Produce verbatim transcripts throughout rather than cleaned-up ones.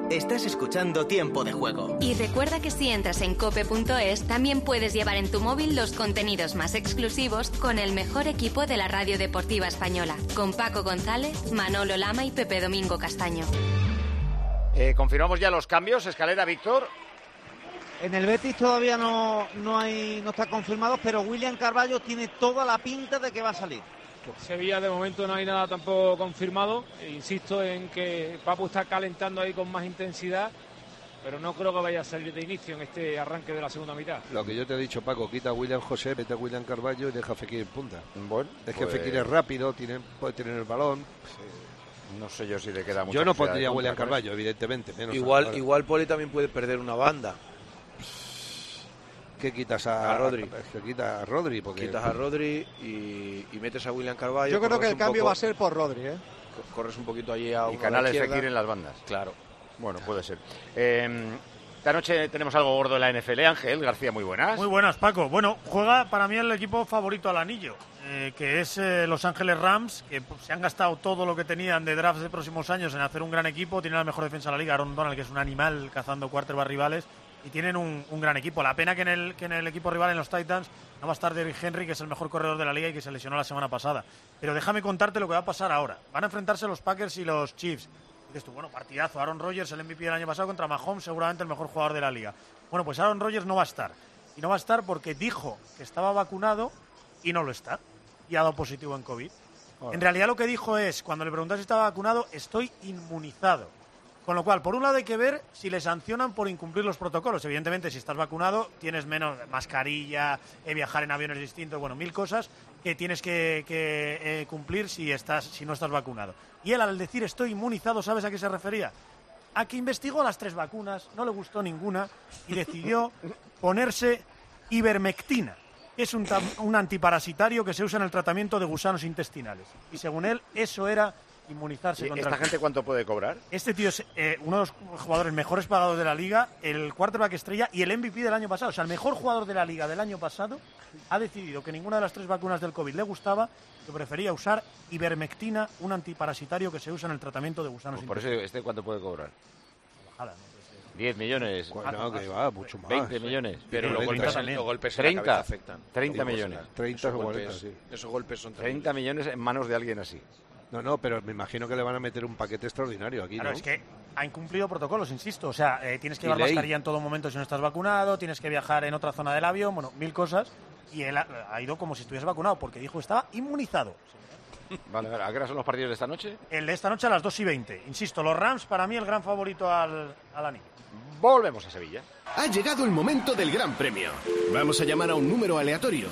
Estás escuchando Tiempo de Juego. Y recuerda que si entras en cope punto es, también puedes llevar en tu móvil los contenidos más exclusivos con el mejor equipo de la radio deportiva española, con Paco González, Manolo Lama y Pepe Domingo Castaño. Eh, confirmamos ya los cambios, Escalera, Víctor. En el Betis todavía no, no, hay, no está confirmado, pero William Carballo tiene toda la pinta de que va a salir. Sevilla de momento no hay nada tampoco confirmado. Insisto en que Papu está calentando ahí con más intensidad, pero no creo que vaya a salir de inicio en este arranque de la segunda mitad. Lo que yo te he dicho, Paco, quita a William José, vete a William Carballo y deja a Fekir en punta. Bueno, es pues... que Fekir es rápido, tiene, puede tener el balón. Sí. No sé yo si le queda mucho. Yo no pondría a William Carballo, evidentemente. Menos igual, ahora. igual Poli también puede perder una banda. ¿Qué quitas a, a Rodri? Que quitas a Rodri. Porque... Quitas a Rodri y, y metes a William Carballo. Yo creo que el cambio poco, va a ser por Rodri, ¿eh? Corres un poquito allí a y Canales Fekir en las bandas. Claro. Bueno, puede ser. Eh, esta noche tenemos algo gordo en la N F L. Ángel García, muy buenas. Muy buenas, Paco. Bueno, juega para mí el equipo favorito al anillo, eh, que es eh, Los Ángeles Rams, que pues, se han gastado todo lo que tenían de drafts de próximos años en hacer un gran equipo. Tienen la mejor defensa de la liga, Aaron Donald, que es un animal cazando quarterback rivales. Y tienen un, un gran equipo. La pena que en, el, que en el equipo rival, en los Titans, no va a estar Derrick Henry, que es el mejor corredor de la liga y que se lesionó la semana pasada. Pero déjame contarte lo que va a pasar ahora. Van a enfrentarse los Packers y los Chiefs. Dices tú, bueno, partidazo. Aaron Rodgers, el M V P del año pasado, contra Mahomes, seguramente el mejor jugador de la liga. Bueno, pues Aaron Rodgers no va a estar. Y no va a estar porque dijo que estaba vacunado y no lo está. Y ha dado positivo en COVID. Bueno. En realidad lo que dijo es, cuando le preguntas si estaba vacunado, estoy inmunizado. Con lo cual, por un lado hay que ver si le sancionan por incumplir los protocolos. Evidentemente, si estás vacunado, tienes menos mascarilla, eh, viajar en aviones distintos, bueno, mil cosas que tienes que, que eh, cumplir si, estás, si no estás vacunado. Y él, al decir estoy inmunizado, ¿sabes a qué se refería? A que investigó las tres vacunas, no le gustó ninguna y decidió ponerse ivermectina. Es un, un antiparasitario que se usa en el tratamiento de gusanos intestinales. Y según él, eso era... inmunizarse contra ¿Esta el... gente cuánto puede cobrar? Este tío es eh, uno de los jugadores mejores pagados de la liga, el quarterback estrella y el M V P del año pasado. O sea, el mejor jugador de la liga del año pasado ha decidido que ninguna de las tres vacunas del COVID le gustaba, que prefería usar ivermectina, un antiparasitario que se usa en el tratamiento de gusanos pues por eso, ¿este cuánto puede cobrar? Ojalá, no sé. diez millones. Bueno, que va mucho más. veinte millones. Pero los golpes, los golpes treinta, en la cabeza afectan. treinta millones. treinta o cuarenta, sí. Esos golpes son treinta millones en manos de alguien así. No, no, pero me imagino que le van a meter un paquete extraordinario aquí, claro, ¿no? es que ha incumplido protocolos, insisto. O sea, eh, tienes que llevar mascarilla en todo momento si no estás vacunado, tienes que viajar en otra zona del avión, bueno, mil cosas. Y él ha, ha ido como si estuviese vacunado, porque dijo que estaba inmunizado. Vale, vale. ¿A qué hora son los partidos de esta noche? El de esta noche a las dos y veinte. Insisto, los Rams, para mí, el gran favorito al, al anillo. Volvemos a Sevilla. Ha llegado el momento del Gran Premio. Vamos a llamar a un número aleatorio.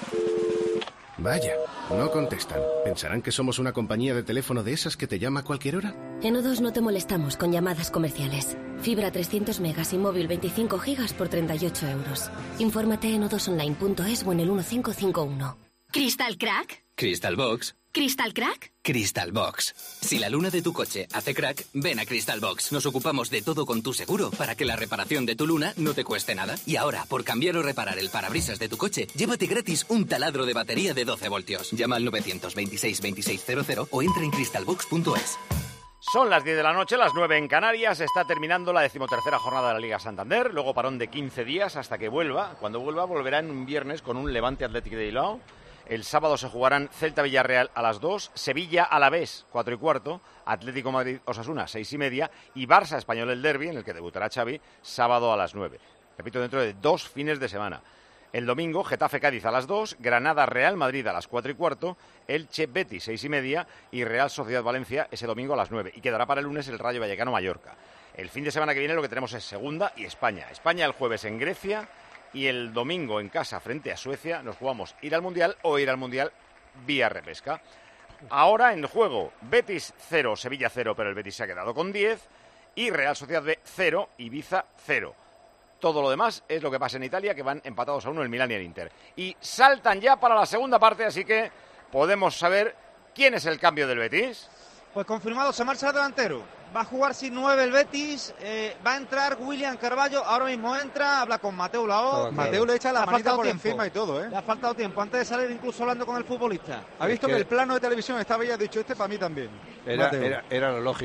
Vaya, no contestan. ¿Pensarán que somos una compañía de teléfono de esas que te llama a cualquier hora? En O dos no te molestamos con llamadas comerciales. Fibra trescientos megas y móvil veinticinco gigas por treinta y ocho euros. Infórmate en o dos online punto es o en el uno cinco cinco uno. ¿Crystal Crack? Crystal Box. ¿Crystal Crack? Crystal Box. Si la luna de tu coche hace crack, ven a Crystal Box. Nos ocupamos de todo con tu seguro para que la reparación de tu luna no te cueste nada. Y ahora, por cambiar o reparar el parabrisas de tu coche, llévate gratis un taladro de batería de doce voltios. Llama al nueve dos seis, veintiséis cero cero o entra en crystal box punto es. Son las diez de la noche, las nueve en Canarias. Está terminando la decimotercera jornada de la Liga Santander. Luego parón de quince días hasta que vuelva. Cuando vuelva, volverá en un viernes con un Levante Athletic de Bilbao. El sábado se jugarán Celta-Villarreal a las dos, Sevilla-Alavés, cuatro y cuarto, Atlético Madrid-Osasuna, seis y media, y Barça-Español el derbi, en el que debutará Xavi, sábado a las nueve. Repito, dentro de dos fines de semana. El domingo, Getafe-Cádiz a las dos, Granada-Real Madrid a las cuatro y cuarto, Elche-Betis, seis y media, y Real Sociedad-Valencia ese domingo a las nueve. Y quedará para el lunes el Rayo Vallecano-Mallorca. El fin de semana que viene lo que tenemos es Segunda y España. España el jueves en Grecia. Y el domingo en casa frente a Suecia nos jugamos ir al Mundial o ir al Mundial vía repesca. Ahora en juego Betis cero, Sevilla cero, pero el Betis se ha quedado con diez. Y Real Sociedad B cero, Ibiza cero. Todo lo demás es lo que pasa en Italia, que van empatados a uno el Milan y el Inter. Y saltan ya para la segunda parte, así que podemos saber quién es el cambio del Betis. Pues confirmado, se marcha el delantero. Va a jugar sin nueve el Betis, eh, va a entrar William Carballo, ahora mismo entra, habla con Mateu Laó. Okay. Mateu le echa la manita por tiempo. encima y todo, ¿eh? Le ha faltado tiempo, antes de salir incluso hablando con el futbolista. Ha visto es que... que el plano de televisión estaba ya dicho, este para mí también. Era, era, era lo lógico.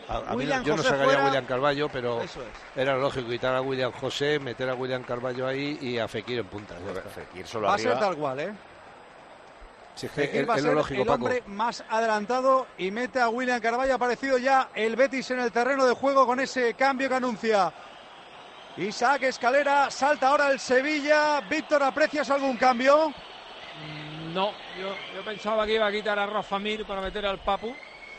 A, a mí no, yo no sacaría fuera. a William Carballo, pero es. era lógico quitar a William José, meter a William Carballo ahí y a Fekir en punta. Fekir solo va arriba. a ser tal cual, ¿eh? Si es que Fekir es, va a ser lógico, el Paco. hombre más adelantado y mete a William Carballo. Ha aparecido ya el Betis en el terreno de juego con ese cambio que anuncia Isaac Escalera. Salta ahora el Sevilla. Víctor, ¿aprecias algún cambio? No, yo, yo pensaba que iba a quitar a Rafa Mir para meter al Papu,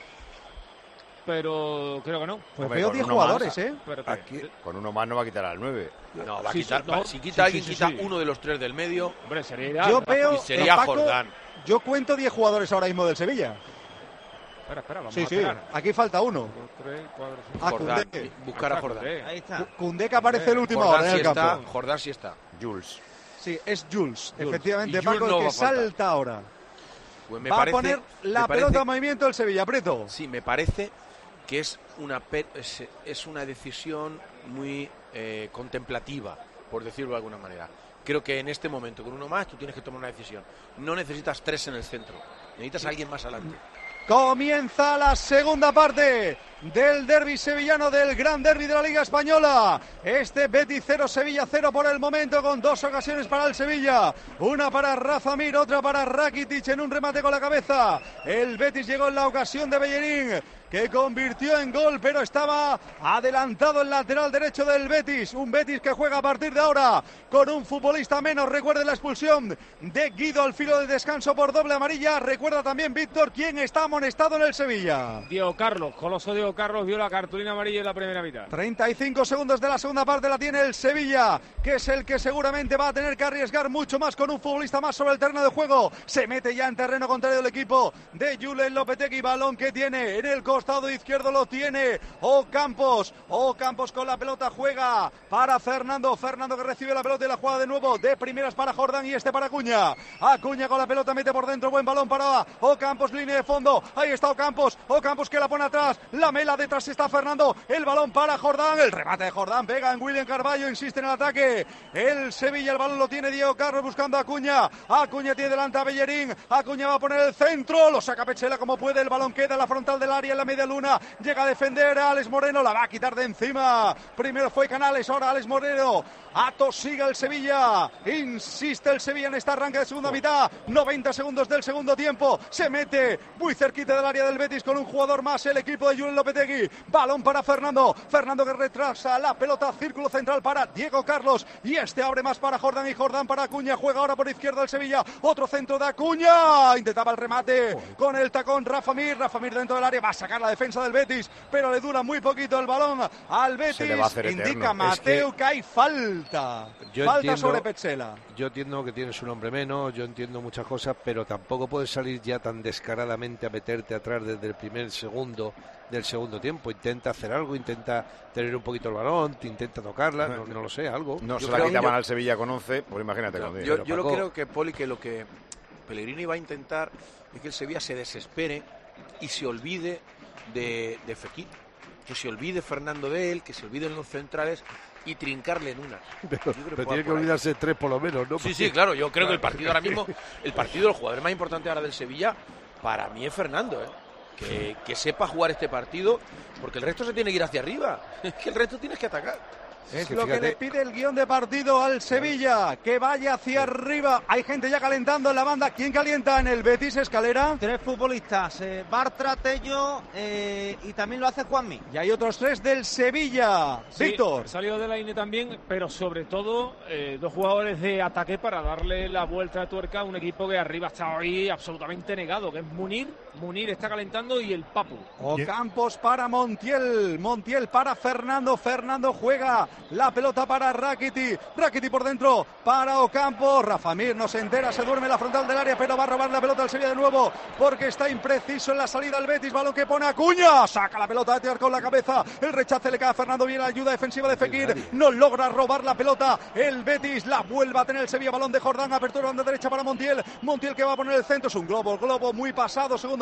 pero creo que no. Pues veo diez jugadores, más, ¿eh? Aquí, con uno más no va a quitar al nueve. No, va a sí, quitar. sí, no, si quita sí, alguien, sí, sí, quita sí. uno de los tres del medio. Hombre, sería ideal. Yo veo, y sería Paco, Jordán. Yo cuento diez jugadores ahora mismo del Sevilla. Espera, espera, vamos sí, a sí, esperar. aquí falta uno. tres, cuatro, a Jordán, Koundé. buscar a Jordán. Ahí está. Koundé que aparece el último Jordán ahora en sí el está, campo. Jordán sí está. Jules. Sí, es Jules, Jules. efectivamente, Y Paco, Jules no el que va a faltar. salta ahora. Pues me va parece, a poner la me parece, pelota en movimiento el Sevilla, Preto. Sí, me parece que es una, es, es una decisión muy eh, contemplativa, por decirlo de alguna manera. Creo que en este momento, con uno más, tú tienes que tomar una decisión. No necesitas tres en el centro, necesitas a alguien más adelante. Comienza la segunda parte del derbi sevillano, del gran derbi de la Liga Española. Este Betis cero, Sevilla cero por el momento, con dos ocasiones para el Sevilla. Una para Rafa Mir, otra para Rakitic en un remate con la cabeza. El Betis llegó en la ocasión de Bellerín, que convirtió en gol, pero estaba adelantado el lateral derecho del Betis. Un Betis que juega a partir de ahora con un futbolista menos. Recuerde la expulsión de Guido al filo del descanso por doble amarilla. Recuerda también, Víctor, quién está amonestado en el Sevilla. Diego Carlos, Coloso Diego Carlos vio la cartulina amarilla en la primera mitad. treinta y cinco segundos de la segunda parte la tiene el Sevilla, que es el que seguramente va a tener que arriesgar mucho más con un futbolista más sobre el terreno de juego. Se mete ya en terreno contrario del equipo de Julen Lopetegui. Balón que tiene en el costado izquierdo, lo tiene Ocampos. Ocampos con la pelota, juega para Fernando. Fernando que recibe la pelota y la juega de nuevo de primeras para Jordán y este para Acuña. Acuña con la pelota, mete por dentro, buen balón para Ocampos, línea de fondo. Ahí está Ocampos. Ocampos que la pone atrás. La mela detrás está Fernando. El balón para Jordán. El remate de Jordán pega en William Carballo. Insiste en el ataque. El Sevilla, el balón lo tiene Diego Carlos buscando a Acuña. Acuña tiene delante a Bellerín. Acuña va a poner el centro. Lo saca Pechela como puede. El balón queda en la frontal del área, en la media luna. Llega a defender a Alex Moreno. La va a quitar de encima. Primero fue Canales, ahora Alex Moreno. Atosiga el Sevilla. Insiste el Sevilla en este arranque de segunda mitad. noventa segundos del segundo tiempo. Se mete muy cerquita del área del Betis con un jugador más. El equipo de Julen Lopetegui. Balón para Fernando. Fernando que retrasa la pelota. Círculo central para Diego Carlos. Y este abre más para Jordán y Jordán para Acuña. Juega ahora por izquierda el Sevilla. Otro centro de Acuña. Intentaba el remate con el tacón Rafa Mir. Rafa Mir dentro del área. Va a sacar la defensa del Betis, pero le dura muy poquito el balón al Betis. Indica Mateo que... que hay falta. Yo falta entiendo, sobre Petzela. Yo entiendo que tienes un hombre menos, yo entiendo muchas cosas, pero tampoco puedes salir ya tan descaradamente a meterte atrás desde el primer segundo del segundo tiempo. Intenta hacer algo, intenta tener un poquito el balón, te intenta tocarla, no, no lo sé, algo. No yo se la quitaban al Sevilla con once, pues imagínate. No, con yo yo lo creo que, Poli, que lo que Pellegrini va a intentar es que el Sevilla se desespere y se olvide de, de Fekir, que se olvide Fernando de él, que se olviden los centrales y trincarle en una. Pero, pero tiene que olvidarse tres por lo menos, ¿no? Sí, sí, claro, yo creo que el partido ahora mismo, el partido de los jugadores más importantes ahora del Sevilla, para mí es Fernando, ¿eh? Que, que sepa jugar este partido, porque el resto se tiene que ir hacia arriba, es que el resto tienes que atacar. Es que lo fíjate. Que le pide el guión de partido al Sevilla, que vaya hacia arriba. Hay gente ya calentando en la banda. ¿Quién calienta en el Betis, Escalera? Tres futbolistas, eh, Bartra, Tello eh, y también lo hace Juanmi. Y hay otros tres del Sevilla. Sí, Víctor. Salió de la I N E también, pero sobre todo eh, dos jugadores de ataque para darle la vuelta de tuerca a un equipo que arriba está hoy absolutamente negado, que es Munir. Munir está calentando y el Papu. Ocampos para Montiel. Montiel para Fernando. Fernando juega. La pelota para Rakitic. Rakitic por dentro para Ocampos. Rafa Mir no se entera, se duerme en la frontal del área, pero va a robar la pelota al Sevilla de nuevo porque está impreciso en la salida el Betis. Balón que pone Acuña. Saca la pelota de Teor con la cabeza. El rechace le cae a Fernando. Bien la ayuda defensiva de Fekir. No logra robar la pelota. El Betis la vuelve a tener el Sevilla. Balón de Jordán. Apertura banda derecha para Montiel. Montiel que va a poner el centro. Es un globo. Globo muy pasado. Segundo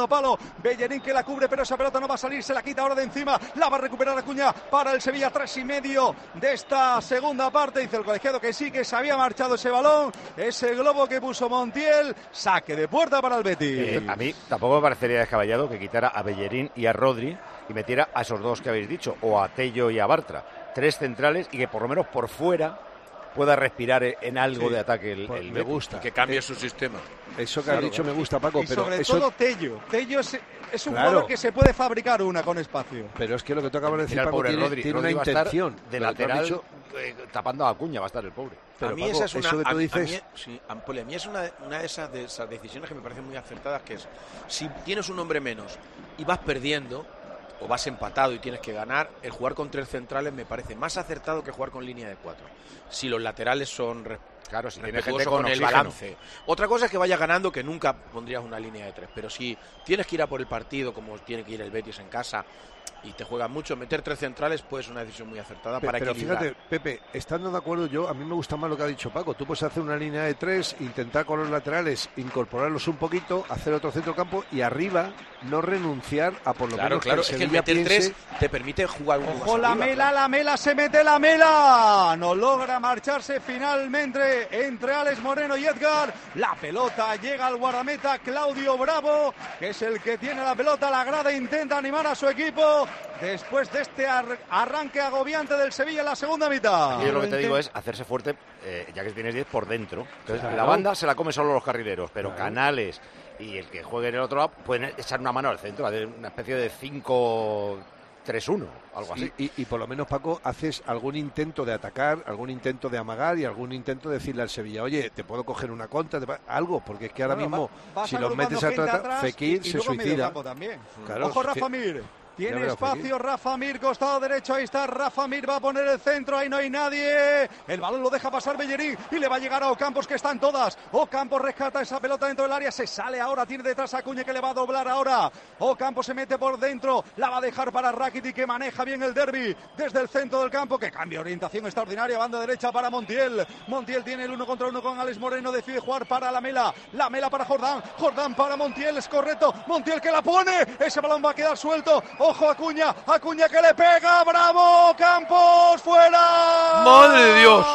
segundo palo. Bellerín que la cubre, pero esa pelota no va a salir, se la quita ahora de encima. La va a recuperar Acuña para el Sevilla. Tres y medio de esta segunda parte. Dice el colegiado que sí, que se había marchado ese balón. Ese globo que puso Montiel. Saque de puerta para el Betis. Eh, a mí tampoco me parecería descabellado que quitara a Bellerín y a Rodri y metiera a esos dos que habéis dicho, o a Tello y a Bartra. Tres centrales y que por lo menos por fuera pueda respirar en algo sí, de ataque el, el me gusta. Que cambie eh, su sistema. Eso que claro, has dicho me gusta, Paco. Y pero sobre eso... todo Tello. Tello es, es un claro. jugador que se puede fabricar una con espacio. Pero es que lo que tú acabas de decir, Paco, tiene, Rodri, tiene Rodri una intención. De lateral, dicho... eh, tapando a Acuña va a estar el pobre. Pero a mí Paco, esa es una, eso que tú a, dices... a mí, sí, Ampoli, a mí es una, una de, esas, de esas decisiones que me parecen muy acertadas, que es, si tienes un hombre menos y vas perdiendo, o vas empatado y tienes que ganar, el jugar con tres centrales me parece más acertado que jugar con línea de cuatro. Si los laterales son claro, si tienes gente con, con el balance. Otra cosa es que vaya ganando, que nunca pondrías una línea de tres, pero si tienes que ir a por el partido, como tiene que ir el Betis en casa, y te juegan mucho, meter tres centrales pues es una decisión muy acertada Pe para pero equilibrar. Fíjate, Pepe, estando de acuerdo yo, a mí me gusta más lo que ha dicho Paco. Tú puedes hacer una línea de tres, intentar con los laterales incorporarlos un poquito, hacer otro centrocampo y arriba no renunciar a por lo claro, menos claro, que es que el meter piense... tres te permite jugar un Ojo, la Mela, la Mela, se mete la Mela, no logra marcharse finalmente entre Alex Moreno y Edgar. La pelota llega al guardameta Claudio Bravo, que es el que tiene la pelota. La grada intenta animar a su equipo después de este ar arranque agobiante del Sevilla en la segunda mitad. Yo lo que te digo es hacerse fuerte, eh, ya que tienes diez por dentro. Entonces, claro. La banda se la come solo los carrileros, pero claro. Canales y el que juegue en el otro lado pueden echar una mano al centro, hacer una especie de cinco tres uno, algo así. Y, y, y por lo menos, Paco, haces algún intento de atacar, algún intento de amagar y algún intento de decirle al Sevilla, oye, te puedo coger una contra, te algo, porque es que ahora bueno, mismo, va, si los metes a tratar, Fekir y, y se suicida. También. Claro, Ojo, Rafa Mir. Tiene espacio Fekir. Rafa Mir, costado derecho, ahí está Rafa Mir, va a poner el centro, ahí no hay nadie. El balón lo deja pasar Bellerín y le va a llegar a Ocampos, que están todas. Ocampos rescata esa pelota dentro del área, se sale ahora, tiene detrás a Acuña que le va a doblar ahora. Ocampos se mete por dentro, la va a dejar para Rakitic, que maneja bien el derbi desde el centro del campo, que cambia orientación extraordinaria, banda derecha para Montiel. Montiel tiene el uno contra uno con Alex Moreno, decide jugar para la Mela, la Mela para Jordán, Jordán para Montiel, es correcto, Montiel que la pone, ese balón va a quedar suelto. Ojo Acuña, Acuña que le pega, bravo, Campos, fuera. ¡Madre de Dios!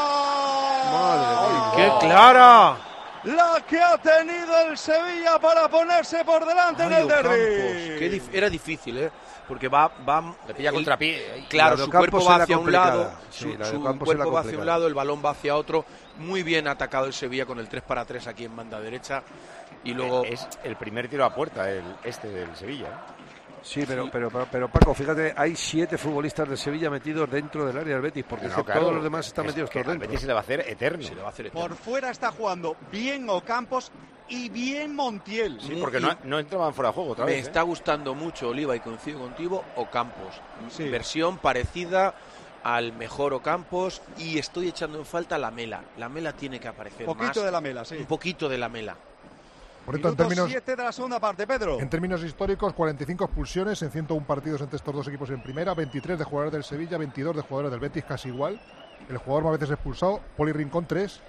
¡Madre de Dios! ¡Qué clara! La que ha tenido el Sevilla para ponerse por delante Ay, en el derbi. Qué dif era difícil, ¿eh? Porque va, va le pilla contrapié. Claro, su cuerpo va hacia un lado, sí, su, su cuerpo va hacia un lado, el balón va hacia otro. Muy bien atacado el Sevilla con el tres para tres aquí en banda derecha. Y luego es el primer tiro a puerta, el este del Sevilla. Sí, pero, sí. Pero, pero, pero Paco, fíjate, hay siete futbolistas de Sevilla metidos dentro del área del Betis, porque no, es que claro, todos los demás están es metidos que todos dentro. El Betis se le va a hacer eterno. Se le va a hacer eterno. Por fuera está jugando bien Ocampos y bien Montiel. Sí, porque no, no entraban fuera de juego otra Me vez. Me está ¿eh? gustando mucho, Oliva, y coincido contigo, Ocampos. Sí. Versión parecida al mejor Ocampos, y estoy echando en falta la Mela. La Mela tiene que aparecer un poquito más. de la Mela, sí. Un poquito de la Mela. Por esto, en términos, siete de la segunda parte, Pedro. En términos históricos, cuarenta y cinco expulsiones en ciento uno partidos entre estos dos equipos en primera, veintitrés de jugadores del Sevilla, veintidós de jugadores del Betis, casi igual. El jugador más veces expulsado, Poli Rincón, tres.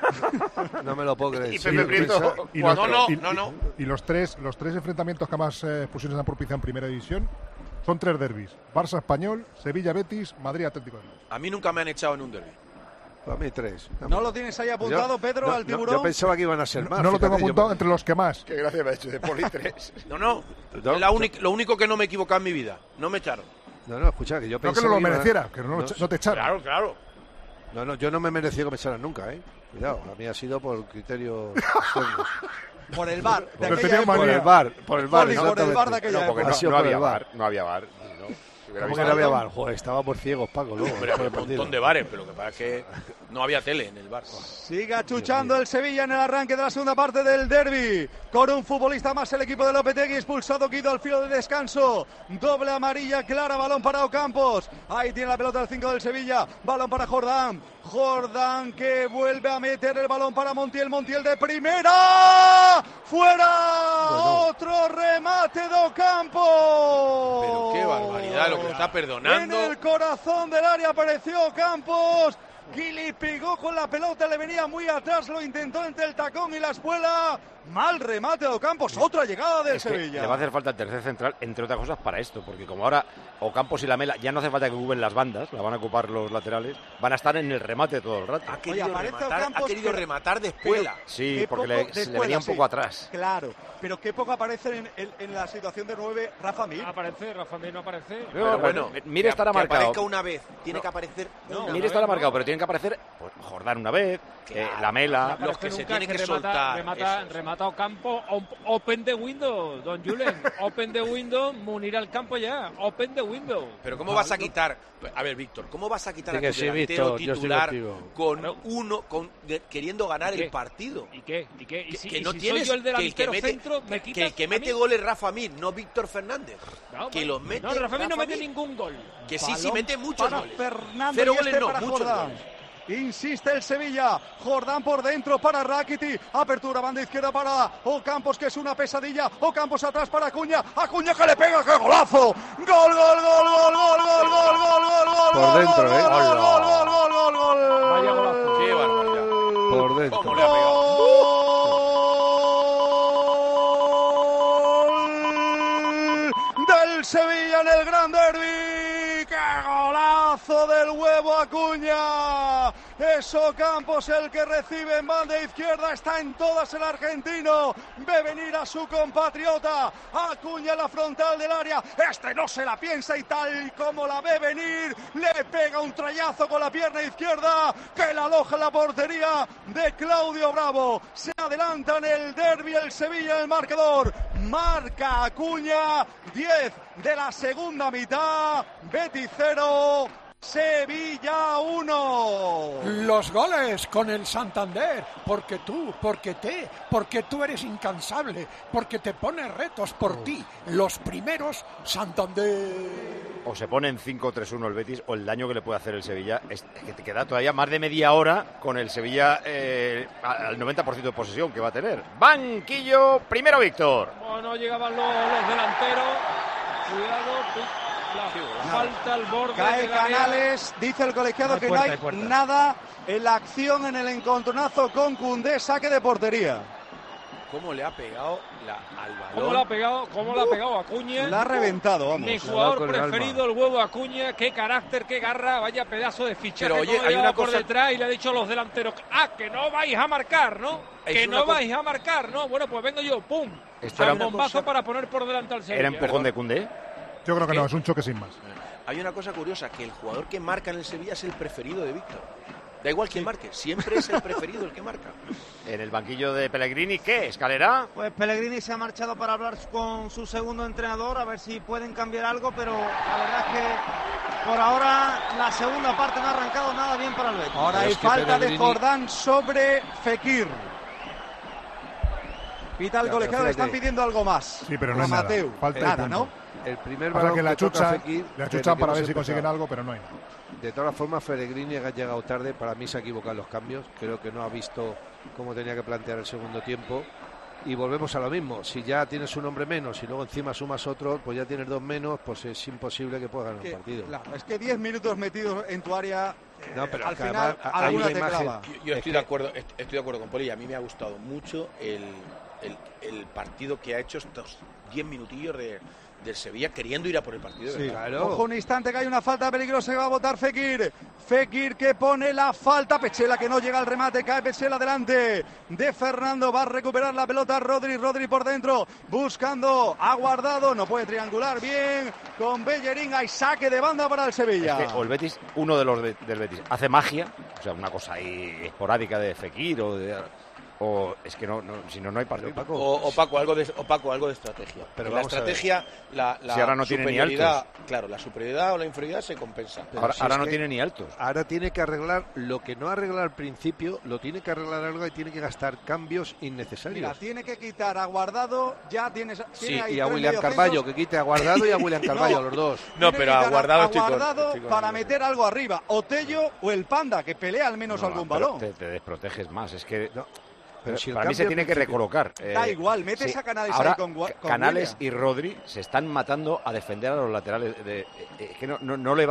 No me lo puedo creer. Y Pepe Prieto, y los, no, no, y, no, no. Y, y los tres, los tres enfrentamientos que más eh, expulsiones han propiciado en primera división son tres derbis: Barça Español, Sevilla Betis, Madrid Atlético de Madrid. A mí nunca me han echado en un derbi. A mí tres. ¿No lo tienes ahí apuntado, yo, Pedro, no, al tiburón? No, yo pensaba que iban a ser más. No, no lo tengo fíjate, apuntado yo... entre los que más. Qué gracia me ha hecho de Poli tres. No, no. no la única, lo único que no me he equivocado en mi vida. No me echaron. No, no, escucha, que yo pensaba No que no lo que mereciera, a... que no, no, no te echaron. Claro, claro. No, no, yo no me he merecido que me echaran nunca, ¿eh? Cuidado, a mí ha sido por criterio externos. Por el bar. Por, el por el bar, por el bar, Poli, por el bar de aquella no, porque época. no, no había bar, no había bar. ¿Cómo que no había bar? Joder, estábamos ciegos, Paco, luego. Hombre, había un montón de bares, pero lo que pasa es que no había tele en el bar. Sigue achuchando el Sevilla en el arranque de la segunda parte del derbi. Con un futbolista más el equipo de Lopetegui, expulsado Guido al filo de descanso. Doble amarilla clara, balón para Ocampos. Ahí tiene la pelota el cinco del Sevilla. Balón para Jordán. Jordán que vuelve a meter el balón para Montiel. Montiel de primera. ¡Fuera! Bueno. Otro remate de Ocampos. Pero qué barbaridad lo que está perdonando. En el corazón del área apareció Ocampos. Kili pegó con la pelota, le venía muy atrás, lo intentó entre el tacón y la espuela. Mal remate de Ocampos, otra llegada del es que Sevilla. le va a hacer falta el tercer central, entre otras cosas, para esto, porque como ahora Ocampos y Lamela ya no hace falta que ocupen las bandas, la van a ocupar los laterales, van a estar en el remate todo el rato. Ha querido, Oye, rematar, Ocampos, ha querido pero, rematar de espuela. Sí, Qué porque poco le, de se le espuela, venía un sí. poco atrás. Claro, pero qué poco aparece en, en, en la situación de nueve Rafa Mir. Aparece, Rafa Mir no aparece. Pero, Pero bueno, Mir que- estará que marcado. aparezca una vez, tiene No. que aparecer No, una Mir vez. estará no. marcado, pero tienen que aparecer pues, Jordán una vez, Claro. eh, Lamela. No Los que aparece se nunca, tienen que remata, soltar, remata, esos. remata Ocampo, op- open the window, don Julen, open the window, Munir al campo ya, open the window. Pero ¿cómo vas a quitar? A ver, Víctor, ¿cómo vas a quitar Sí a que tu sí, delantero Víctor, yo estoy titular contigo. con uno, con, de- queriendo ganar ¿Qué? el partido? ¿Y qué? ¿Y qué? ¿Y Que, si, que y no si tienes soy yo el que el que delantero mete, centro, me que quitas el que a mete mí? goles Rafa Mir, no Víctor Fernández. No, que bueno. los mete No, Rafa Mir no mete Mir. ningún gol. Que sí, sí, Balón mete muchos para goles. Fernando Cero y goles este no, para muchos Jordán. goles. Insiste el Sevilla, Jordán por dentro para Rakiti, apertura banda izquierda para Ocampos, que es una pesadilla, Ocampos atrás para Acuña, Acuña que le pega, ¡qué golazo! ¡Gol, gol, gol, gol, gol, gol, gol, gol, gol, gol! Por dentro, gol, ¿eh? gol, gol, gol, gol, gol, gol! Vaya golazo. Qué barbaridad. Por dentro. ¿Cómo le ha pegado? Gol del Sevilla en el Gran Derby. ¡Qué golazo del huevo Acuña! Es Ocampos el que recibe en banda izquierda, está en todas el argentino, ve venir a su compatriota, Acuña en la frontal del área, este no se la piensa y tal y como la ve venir, le pega un trayazo con la pierna izquierda que la aloja en la portería de Claudio Bravo. Se adelanta en el derbi el Sevilla en el marcador, marca Acuña, diez de la segunda mitad, Betis cero. Sevilla uno. Los goles con el Santander, porque tú, porque te, porque tú eres incansable, porque te pones retos por ti. Los primeros, Santander. O se pone en cinco tres uno el Betis, o el daño que le puede hacer el Sevilla es que te queda todavía más de media hora con el Sevilla eh, al noventa por ciento de posesión que va a tener. Banquillo, primero Víctor. Bueno, llegaban los, los delanteros. Cuidado, la falta al borde. Cae del área. Canales, dice el colegiado Hay que puerta, no hay hay puerta. nada en la acción en el encontronazo con Koundé, saque de portería. ¿Cómo le ha pegado la, al balón? ¿Cómo la ha pegado? ¿Cómo la ha pegado Acuña? La ha reventado, vamos. Mi Le ha jugador dado con el preferido, alma. el huevo Acuña. Qué carácter, qué garra. Vaya pedazo de fichaje. Pero, oye, cómo hay llevaba una por cosa- detrás y le ha dicho a los delanteros, ah, que no vais a marcar, ¿no? Es Que una no co- vais a marcar, ¿no? Bueno, pues vengo yo, pum. Esto era Al una bombazo cosa- para poner por delante al Sevilla. ¿Era empujón de Koundé? Yo creo que ¿Qué? no, es un choque sin más. Hay una cosa curiosa, que el jugador que marca en el Sevilla es el preferido de Víctor. Da igual quién marque, siempre es el preferido el que marca. En el banquillo de Pellegrini, ¿qué? ¿Escalera? Pues Pellegrini se ha marchado para hablar con su segundo entrenador, a ver si pueden cambiar algo, pero la verdad es que por ahora la segunda parte no ha arrancado nada bien para el Betis. Ahora Pero hay es que falta de Pellegrini- Jordán sobre Fekir. Pita el Ya, colegiado, le pero están fíjate. pidiendo algo más. Sí, pero no A es nada. Mateu. Falta de nada, tiempo. ¿no? El primer Pasa balón que la toca chucha, Fekir, la desde chuchan que para hemos ver si consiguen empezado. algo, pero no hay nada. De todas formas, Pellegrini ha llegado tarde. Para mí se ha equivocado en los cambios. Creo que no ha visto cómo tenía que plantear el segundo tiempo. Y volvemos a lo mismo. Si ya tienes un hombre menos y luego encima sumas otro, pues ya tienes dos menos, pues es imposible que puedas ganar Que- un partido. claro, es que diez minutos metidos en tu área, eh, No, pero al que final además hay alguna una te imagen- clava. Yo, yo Es estoy que- de acuerdo, est- estoy de acuerdo con Poli. A mí me ha gustado mucho el, el, el partido que ha hecho estos diez minutillos de, del Sevilla queriendo ir a por el partido. de Sí, verdad. ojo un instante que hay una falta peligrosa que va a botar Fekir. Fekir que pone la falta. Pechela que no llega al remate. Cae Pechela delante de Fernando. Va a recuperar la pelota Rodri. Rodri por dentro. Buscando. Ha guardado. No puede triangular bien. Con Bellerín hay saque de banda para el Sevilla. Es que o el Betis, uno de los de- del Betis, hace magia, o sea, una cosa ahí esporádica de Fekir o de... O es que no, no si no, no hay partido. O, o Paco, algo de, o Paco, algo de estrategia. Pero En la vamos a ver. estrategia, la, la Si ahora no tiene ni superioridad, altos. claro, la superioridad o la inferioridad se compensa. Pero Ahora, si ahora es no que tiene ni altos. Ahora tiene que arreglar lo que no arregla al principio, lo tiene que arreglar algo y tiene que gastar cambios innecesarios. Mira, tiene que quitar a Guardado. Ya tienes. Sí, tiene ahí y a tres William mediocentros. Carballo, que quite a Guardado y a William Carballo, a los dos. No, Tiene pero que a quitar Guardado a estoy con- Guardado estoy con para Guardado. meter algo arriba. Otello o el Panda, que pelea al menos No, algún pero balón. Te, te desproteges más. Es que Pero si el para mí se cambio tiene al que principio- recolocar. Da Eh, igual, metes sí. a Canales Ahora, ahí con, Gua- con Canales William. y Rodri se están matando a defender a los laterales. De, eh, eh, que no, no, no le va a dar.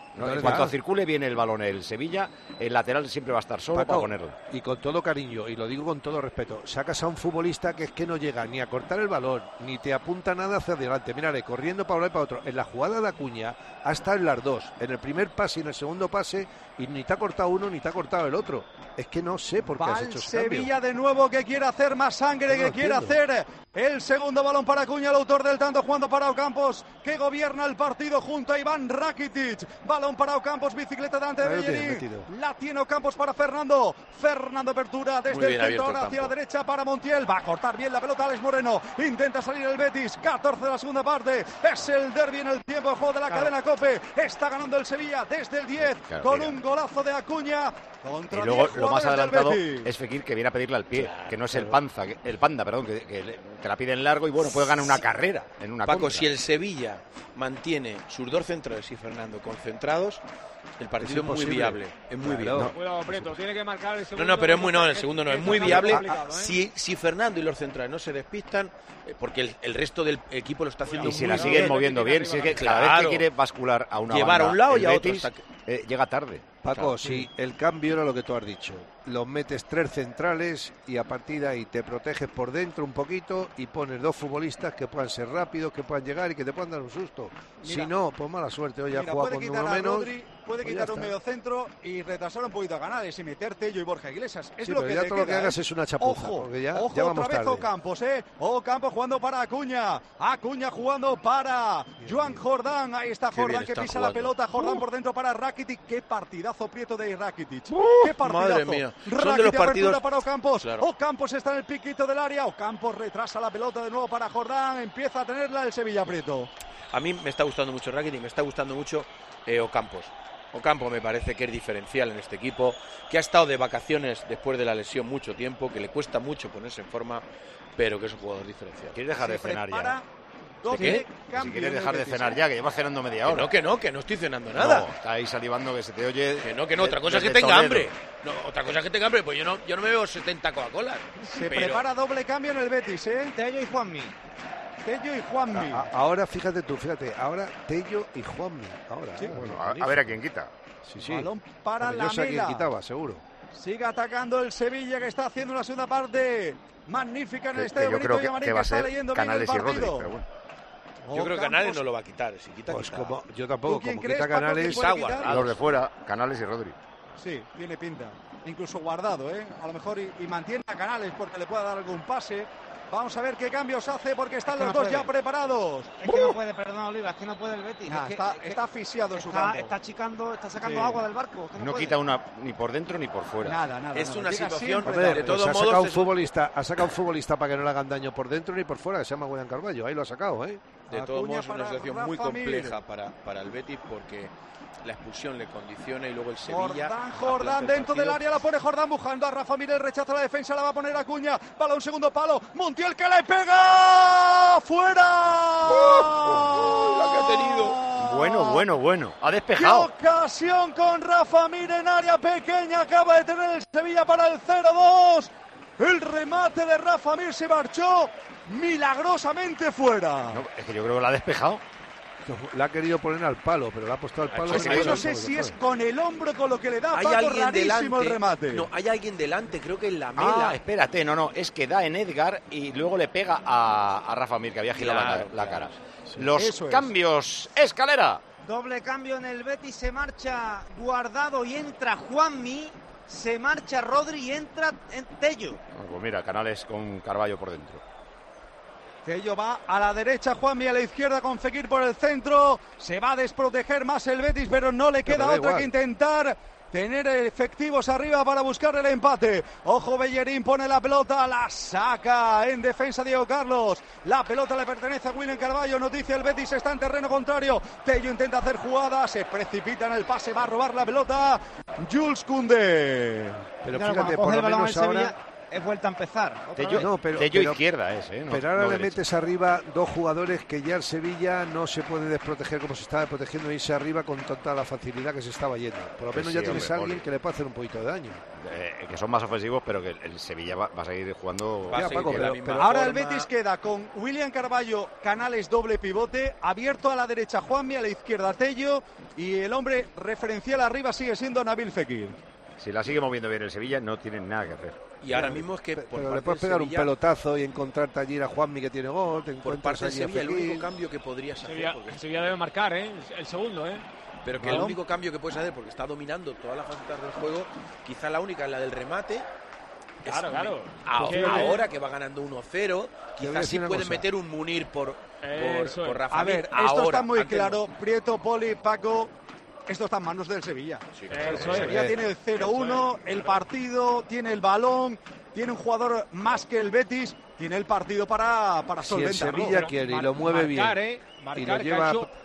¿no? No En le cuanto da. circule bien el balón el Sevilla, el lateral siempre va a estar solo Paco, para ponerlo. y con todo cariño, y lo digo con todo respeto, sacas a un futbolista que es que no llega ni a cortar el balón, ni te apunta nada hacia adelante. Mírale, corriendo para un lado y para otro. En la jugada de Acuña ha estado en las dos, en el primer pase y en el segundo pase, y ni te ha cortado uno ni te ha cortado el otro. Es que no sé por qué Va has el hecho ese Sevilla cambio. de nuevo, que quiere hacer más sangre, No que lo quiere entiendo. hacer el segundo balón para Acuña, el autor del tanto, jugando para Ocampos, que gobierna el partido junto a Iván Rakitic. Balón para Ocampos, bicicleta delante de Ahí lo tiene Bellerín. metido. La tiene Ocampos para Fernando. Fernando apertura desde Muy el bien centro, abierto ahora el hacia la campo. derecha para Montiel. Va a cortar bien la pelota Alex Moreno. Intenta salir el Betis. catorce de la segunda parte. Es el derbi en el tiempo de juego de la Claro. cadena COPE. Está ganando el Sevilla desde el diez Claro, con mira. un golazo de Acuña. Contra Y luego diez lo más jugadores del adelantado Betis. es Fekir, que viene a pedirle al pie, que no es el panza, que- el panda, perdón, que, que le- te la piden largo y bueno, puede ganar una carrera en una Paco, contra. si el Sevilla mantiene sus dos centrales y Fernando concentrados, el partido es, muy imposible. viable. Es muy Claro. viable. Cuidado, Prieto, tiene que marcar el No, segundo. no, pero es muy no, el segundo no, es muy está viable. complicado, ¿eh? Si, si Fernando y los centrales no se despistan, eh, porque el, el resto del equipo lo está haciendo Y si muy la bien. siguen moviendo bien, si es que cada vez que Claro. quiere bascular a una Llevar a banda, un lado el y a otro, Betis, hasta eh, llega tarde. Paco, Claro. si el cambio era lo que tú has dicho, los metes tres centrales y a partir de ahí te proteges por dentro un poquito y pones dos futbolistas que puedan ser rápidos, que puedan llegar y que te puedan dar un susto. Mira. Si no, pues mala suerte. Hoy ha Mira, jugado puede con quitar uno a menos. Rodri, puede pues ya quitar un está. medio centro y retrasar un poquito a Canales y meterte yo y Borja Iglesias. Es Sí, lo pero que ya te todo lo que queda, hagas ¿eh? es una chapuza, Ojo, porque ya- ojo ya otra vamos vez tarde. Ocampos, ¿eh? Ocampos jugando para Acuña. Acuña jugando para Joan Jordán. Ahí está Qué Jordán bien que está pisa la jugando. pelota. Jordán por dentro para Rakitic. Qué partidazo Prieto de Rakitic. Qué partidazo. madre mía. Son de los Rakitic, apertura partidos- para Ocampos. Claro. Ocampos está en el piquito del área. Ocampos retrasa la pelota de nuevo para Jordán. Empieza a tenerla el Sevilla Prieto. A mí me está gustando mucho Rakitic, me está gustando mucho eh, Ocampos. Ocampo me parece que es diferencial en este equipo, que ha estado de vacaciones después de la lesión mucho tiempo, que le cuesta mucho ponerse en forma, pero que es un jugador diferencial. ¿Quieres dejar de cenar ya? ¿De qué? Si quieres dejar de cenar ya, que llevas cenando media Que hora. no, que no, que no estoy cenando nada. No, está ahí salivando que se te oye. Que no, que no, otra cosa es que desde tenga Toledo. hambre. No, otra cosa es que tenga hambre, pues yo no, yo no me bebo setenta Coca-Cola. Se Pero- prepara doble cambio en el Betis, ¿eh? Tello y Juanmi. Tello y Juanmi. A- a- ahora fíjate tú, fíjate, ahora Tello y Juanmi. Ahora, Sí. ahora, Bueno, a, magnífico. a ver a quién quita. Sí, sí. Balón para Hombre, yo sé a quién Lamela. quitaba, seguro. Sigue atacando el Sevilla, que está haciendo una segunda parte magnífica en el Que- estadio que yo Benito creo que- Villamarín, que va a está ser leyendo bien el Canales y Rodri, partido. pero bueno. Yo creo que Ocampos- Canales no lo va a quitar. Si quita, Pues quita. como yo tampoco, ¿Tú quién como crees, quita Paco, que Canales, puede Está quitar? Los de fuera, Canales y Rodri. Sí, tiene pinta. Incluso guardado, ¿eh? A lo mejor y, y mantiene a Canales porque le pueda dar algún pase. Vamos a ver qué cambios hace porque están Es que los no dos ya puede. preparados. Es que no puede, perdón, Oliva, es que no puede el Betis. Nah, es que, está, es que está asfixiado en su está, campo. está achicando, está sacando Sí. agua del barco. es que no No puede. quita una ni por dentro ni por fuera. Nada, nada. Es nada. una Llega situación siempre Hombre, de tarde. pues todos ha modos, sacado un es un- futbolista, ha sacado un futbolista para que no le hagan daño por dentro ni por fuera, que se llama William Carballo. Ahí lo ha sacado, ¿eh? De todos Acuña modos, es una para situación muy Rafa Mir. compleja para, para el Betis porque la expulsión le condiciona y luego el Sevilla. Jordán, aplanta Jordán el dentro del partido. área, la pone Jordán buscando a Rafa Mir, el rechazo a la defensa, la va a poner Acuña, balón segundo palo, Montiel que le pega, fuera. La que ha tenido. Bueno, bueno, bueno. Ha ¡Qué despejado. ocasión con Rafa Mir en área pequeña! Acaba de tener el Sevilla para el cero dos. El remate de Rafa Mir se marchó milagrosamente fuera. No, es que yo creo que la ha despejado. La ha querido poner al palo, pero la ha puesto al palo. Es y que no no sé sé el si palo es que con el hombro con lo que le da Hay Paco, alguien rarísimo delante. el remate. No, hay alguien delante, creo que en la Ah, mela. espérate, no, no, es que da en Edgar y luego le pega a, a Rafa Mir, que había girado la Claro, cara- la, claro. cara. Los Eso es. cambios, escalera. Doble cambio en el Betis, se marcha Guardado y entra Juanmi. Se marcha Rodri y entra en Tello. Pues mira, Canales con Carballo por dentro. Tello va a la derecha, Juanmi a la izquierda con Fekir por el centro. Se va a desproteger más el Betis, pero no le Pero queda da otra igual. que intentar tener efectivos arriba para buscar el empate. Ojo, Bellerín pone la pelota, la saca en defensa Diego Carlos. La pelota le pertenece a William Carballo. Noticia, el Betis está en terreno contrario. Tello intenta hacer jugada, se precipita en el pase, va a robar la pelota Jules Koundé. Pero Claro, fíjate, cuando coge por el lo balón menos el ahora, Sevilla- es vuelta a empezar. Tello, no, pero, Tello pero, izquierda es, ¿eh? No, pero ahora no le derecha. metes arriba dos jugadores que ya el Sevilla no se puede desproteger como se estaba protegiendo, irse arriba con toda la facilidad que se estaba yendo. Por lo Pues menos sí, ya tienes hombre, a alguien Poli. que le puede hacer un poquito de daño. Eh, que son más ofensivos, pero que el Sevilla va, va a seguir jugando. Va a seguir Paco, de la pero- misma pero Ahora forma. el Betis queda con William Carballo, Canales doble pivote, abierto a la derecha Juanmi, a la izquierda Tello y el hombre referencial arriba sigue siendo Nabil Fekir. Si la sigue moviendo bien el Sevilla, no tienen nada que hacer. Y ahora mismo es que por Pero parte le puedes del pegar un Sevilla- pelotazo y encontrarte allí a Juanmi que tiene gol, te Por encuentras parte del allí a Sevilla, el Fekir. único cambio que podrías hacer, Sevilla, porque- el Sevilla debe marcar, ¿eh? El segundo, ¿eh? pero que el único cambio que puedes hacer, porque está dominando todas las facetas del juego, quizá la única es la del remate. Es- Claro, claro. Ahora, Que- ahora que va ganando uno cero, voy a quizás decir sí una pueden cosa. meter un Munir por, por, Eso por es. Rafa A Mir. ver, esto Ahora, está muy antes claro. no. Prieto, Poli, Paco, esto está en manos del Sevilla. Sí, Eso El es. Sevilla tiene el cero uno, el partido, tiene el balón, tiene un jugador más que el Betis, tiene el partido para, para Si el solventarlo. Sevilla quiere y lo mueve bien marcar, ¿eh? y Marcar, lo que lleva ha hecho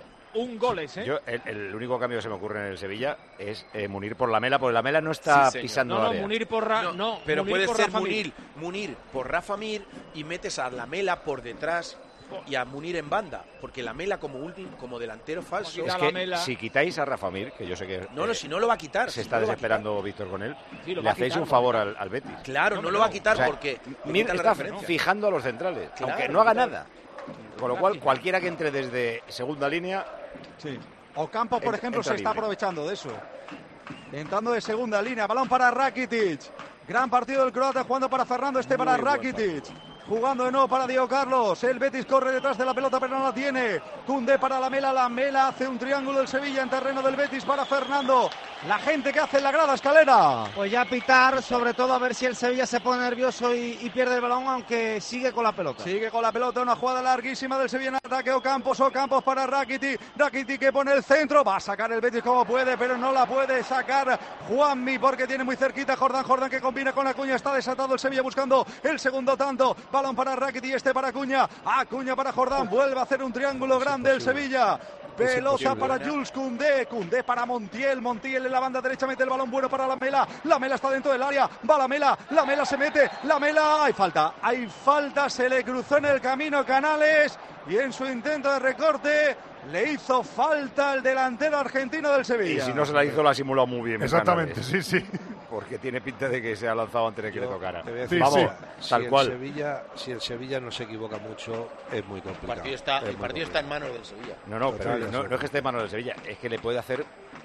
un gol ese, ¿eh? Yo, el, el único cambio que se me ocurre en el Sevilla es eh, Munir por Lamela, porque Lamela no está Sí, señor. pisando No, no, área. Munir por Ra- No, no, pero Munir puede por ser Rafa Mir. Munir, Munir por Rafa Mir y metes a Lamela por detrás y a Munir en banda, porque Lamela como último, como delantero falso. Es a que Lamela. si quitáis a Rafa Mir, que yo sé que No, no, eh, si no lo va a quitar. se si está no lo va a desesperando Víctor con él, Sí, lo le va a hacéis quitar, un lo favor al, al Betis. quitar. Claro, no, No, lo va a no. quitar O sea, porque le Mir quita la está referencia. fijando a los centrales, Claro, aunque no haga claro. nada. Con lo cual, cualquiera que entre desde segunda línea, Sí. Ocampo, por Entra- ejemplo, se entra está libre. aprovechando de eso. Entrando de segunda línea, balón para Rakitic. Gran partido del croata jugando para Fernando, este Muy para buen Rakitic. Jugando de nuevo para Diego Carlos. El Betis corre detrás de la pelota, pero no la tiene. Koundé para Lamela. Lamela hace un triángulo del Sevilla en terreno del Betis para Fernando. La gente que hace en la grada, Escalera. Pues ya pitar, sobre todo a ver si el Sevilla se pone nervioso y, y pierde el balón, aunque sigue con la pelota. Sigue con la pelota, una jugada larguísima del Sevilla en ataque. Ocampos, Ocampos para Rakitic. Rakitic que pone el centro. Va a sacar el Betis como puede, pero no la puede sacar Juanmi porque tiene muy cerquita Jordán. Jordán que combina con Acuña. Está desatado el Sevilla buscando el segundo tanto. Balón para Rakitic, este para Acuña. Acuña para Jordán. Vuelve a hacer un triángulo grande el Sevilla. Pelota imposible, para ¿eh? Jules Koundé, Koundé para Montiel, Montiel en la banda derecha mete el balón bueno para Lamela, Lamela está dentro del área, va Lamela, Lamela se mete, Lamela, hay falta, hay falta, se le cruzó en el camino Canales y en su intento de recorte le hizo falta el delantero argentino del y Sevilla. si no se la hizo, la ha simulado muy bien. Exactamente, Canales. sí, sí. Porque tiene pinta de que se ha lanzado antes de que Yo le tocara. te voy a Sí, decir, Vamos, sí. tal si cual. El Sevilla, si el Sevilla no se equivoca mucho, es muy El complicado. partido está, Es el muy partido está en complicado. manos del Sevilla. No, no, pero Total, no, sí. no es que esté en manos del Sevilla, es que le puede hacer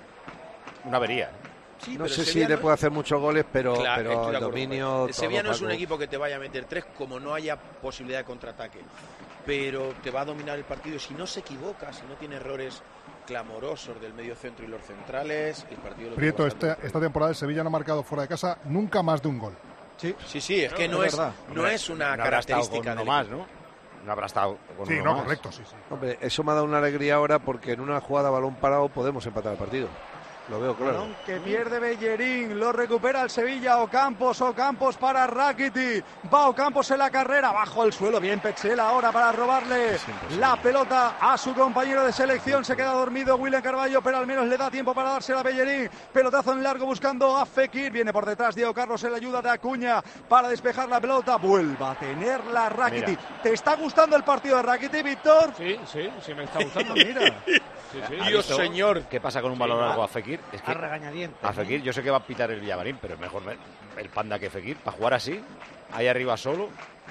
una avería. Sí, No pero sé el si Sevilla le no- puede hacer muchos goles, pero, Claro, pero estoy de el acuerdo con dominio... él. El Sevilla todo, no es un Paco. equipo que te vaya a meter tres como no haya posibilidad de contraataque, pero te va a dominar el partido. Si no se equivoca, si no tiene errores clamorosos del medio centro y los centrales, el partido lo tiene Prieto, bastante esta, esta temporada el Sevilla no ha marcado fuera de casa nunca más de un gol. Sí, Sí, sí, es que no, es es, verdad. no es una No habrá estado característica con del uno más, equipo. ¿no? No habrá estado con Sí, uno no, más. correcto, sí, sí. Hombre, eso me ha dado una alegría ahora porque en una jugada a balón parado podemos empatar el partido. Lo veo claro. balón que pierde Bellerín, lo recupera el Sevilla, Ocampos, Ocampos para Rakitic, va Ocampos en la carrera, bajo el suelo, bien Pexel ahora para robarle la pelota a su compañero de selección, se queda dormido William Carballo, pero al menos le da tiempo para dársela a Bellerín, pelotazo en largo buscando a Fekir, viene por detrás Diego Carlos en la ayuda de Acuña para despejar la pelota, vuelva a tenerla Rakitic. Mira. ¿Te está gustando el partido de Rakitic, Víctor? Sí, sí, sí me está gustando. Mira. Sí, sí. ¿Ha Dios, visto señor. ¿Qué pasa con un balón largo a Fekir? Es que A regañadientes. a Fekir, yo sé que va a pitar el Villamarín, pero es mejor ver el Panda que Fekir. Para jugar así, ahí arriba solo.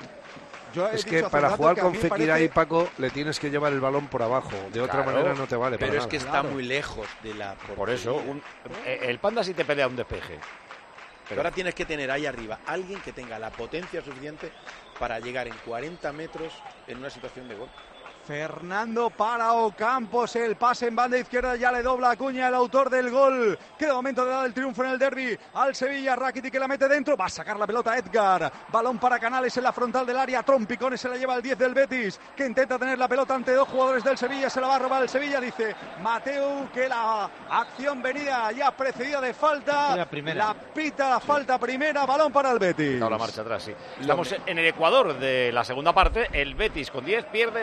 Yo he Es dicho que hace para rato jugar que a con mí Fekir parece- ahí, Paco, le tienes que llevar el balón por abajo. De otra Claro. manera no te vale Pero para es que nada. está muy lejos de la Por portería. eso, un- eh, el Panda sí te pelea un despeje. Pero ahora tienes que tener ahí arriba alguien que tenga la potencia suficiente para llegar en cuarenta metros en una situación de gol. Fernando para Ocampos, el pase en banda izquierda, ya le dobla Acuña, el autor del gol. Queda momento de dar el triunfo en el derbi al Sevilla. Rakitic que la mete dentro, va a sacar la pelota Edgar. Balón para Canales en la frontal del área, trompicones se la lleva el diez del Betis, que intenta tener la pelota ante dos jugadores del Sevilla, se la va a robar el Sevilla, dice Mateu que la acción venía ya precedida de falta. La primera. La pita la falta primera, balón para el Betis. Dado la marcha atrás, sí. Estamos en el Ecuador de la segunda parte. El Betis con diez pierde cero uno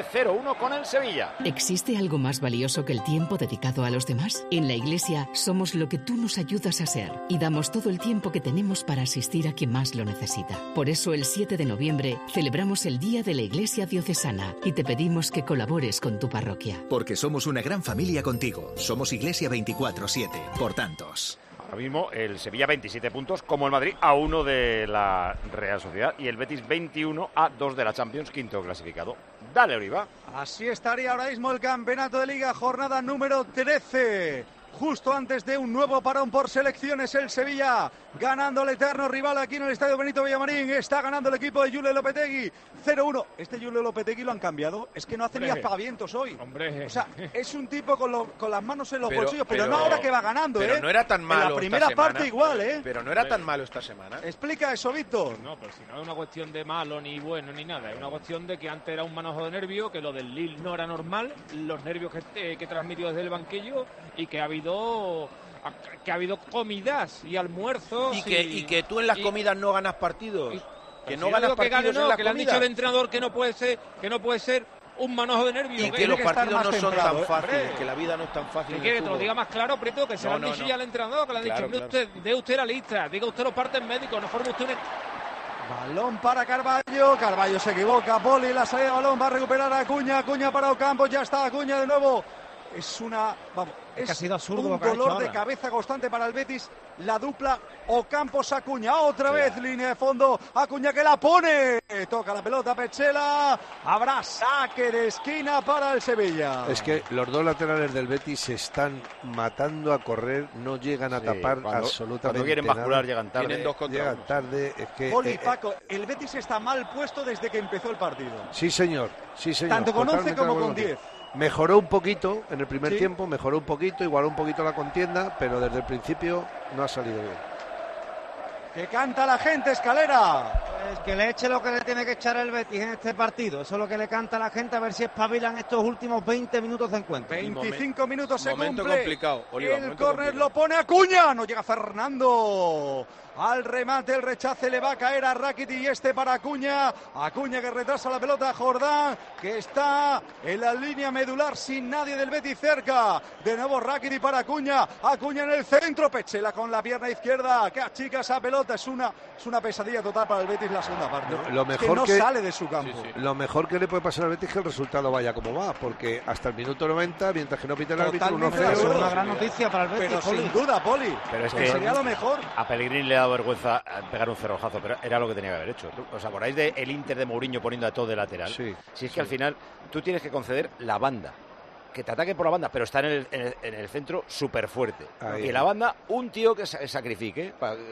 uno con el Sevilla. ¿Existe algo más valioso que el tiempo dedicado a los demás? En la Iglesia somos lo que tú nos ayudas a ser y damos todo el tiempo que tenemos para asistir a quien más lo necesita. Por eso el siete de noviembre celebramos el Día de la Iglesia Diocesana y te pedimos que colabores con tu parroquia. Porque somos una gran familia contigo. Somos Iglesia veinticuatro siete, por tantos. Ahora mismo el Sevilla veintisiete puntos, como el Madrid, a uno de la Real Sociedad, y el Betis veintiuno a dos de la Champions, quinto clasificado. Dale, Oliva. Así estaría ahora mismo el campeonato de Liga, jornada número trece. Justo antes de un nuevo parón por selecciones, el Sevilla ganando al eterno rival aquí en el Estadio Benito Villamarín. Está ganando el equipo de Julen Lopetegui cero uno. Este Julen Lopetegui lo han cambiado. Es que no hace ni aspavientos hoy. Hombre. O sea, es un tipo con, lo, con las manos en los pero, bolsillos, pero, pero no ahora que va ganando, pero ¿eh? no era tan malo. En la primera esta parte semana, igual, ¿eh? Pero no era tan malo esta semana. Explica eso, Víctor. No, pero si no es una cuestión de malo, ni bueno, ni nada. Es una cuestión de que antes era un manojo de nervio, que lo del Lille no era normal, los nervios que, eh, que transmitió desde el banquillo, y que ha habido... que ha habido comidas y almuerzos y que, y, y que tú en las y, comidas no ganas partidos y, que no si ganas que partidos gane, no, en las que le han dicho al entrenador que no puede ser que no puede ser un manojo de nervios y que, que los partidos no son tan fáciles, que la vida no es tan fácil. ¿Qué quiere que te lo diga más claro, Prieto? Que se no, lo han no, dicho no. ya al entrenador, que le han claro, dicho, claro. usted, dé usted la lista, diga usted los partes médicos, no forme usted un... Balón para Carballo, Carballo se equivoca, Poli, la salida de balón, va a recuperar a Acuña, Acuña para Ocampos, ya está Acuña de nuevo. Es una, vamos, es, es que ha sido absurdo un lo que ha dolor hecho de ahora. cabeza constante para el Betis, la dupla Ocampos-Acuña, otra vez claro. línea de fondo, Acuña que la pone, toca la pelota Pechela, habrá saque de esquina para el Sevilla. Es que los dos laterales del Betis se están matando a correr, no llegan a sí, tapar cuando, absolutamente cuando quieren nada. bascular llegan tarde. Tienen dos contra llegan uno. tarde, es que Poli, eh, Paco, el Betis está mal puesto desde que empezó el partido. Sí, señor, sí, señor. Tanto con once como con diez. Mejoró un poquito en el primer sí. tiempo, mejoró un poquito, igualó un poquito la contienda, pero desde el principio no ha salido bien. Que canta la gente, Escalera. Pues que le eche lo que le tiene que echar el Betis en este partido. Eso es lo que le canta a la gente, a ver si espabilan estos últimos veinte minutos de encuentro. veinticinco minutos se momento cumple. complicado, Oliva, el momento córner complicado. lo pone Acuña. No llega Fernando. Al remate, el rechace le va a caer a Rakitic y este para Acuña. Acuña que retrasa la pelota a Jordán, que está en la línea medular sin nadie del Betis cerca. De nuevo Rakitic para Acuña. Acuña en el centro. Pechela con la pierna izquierda que achica esa pelota. Es una, es una pesadilla total para el Betis la segunda parte. No, lo mejor que no que, sale de su campo. Sí, sí. Lo mejor que le puede pasar al Betis es que el resultado vaya como va, porque hasta el minuto noventa, mientras que no pita el árbitro, uno cero. Es una gran noticia para el Betis, Pero Poli. sin duda, Poli. Pero es que que sería lo mejor. A Pellegrini le ha dado vergüenza pegar un cerrojazo, pero era lo que tenía que haber hecho. ¿Os acordáis del de Inter de Mourinho poniendo a todo de lateral? Sí. Si es que sí. al final tú tienes que conceder la banda. Que te ataque por la banda, pero está en el, en el, en el centro súper fuerte. Y en la banda, un tío que se sacrifique.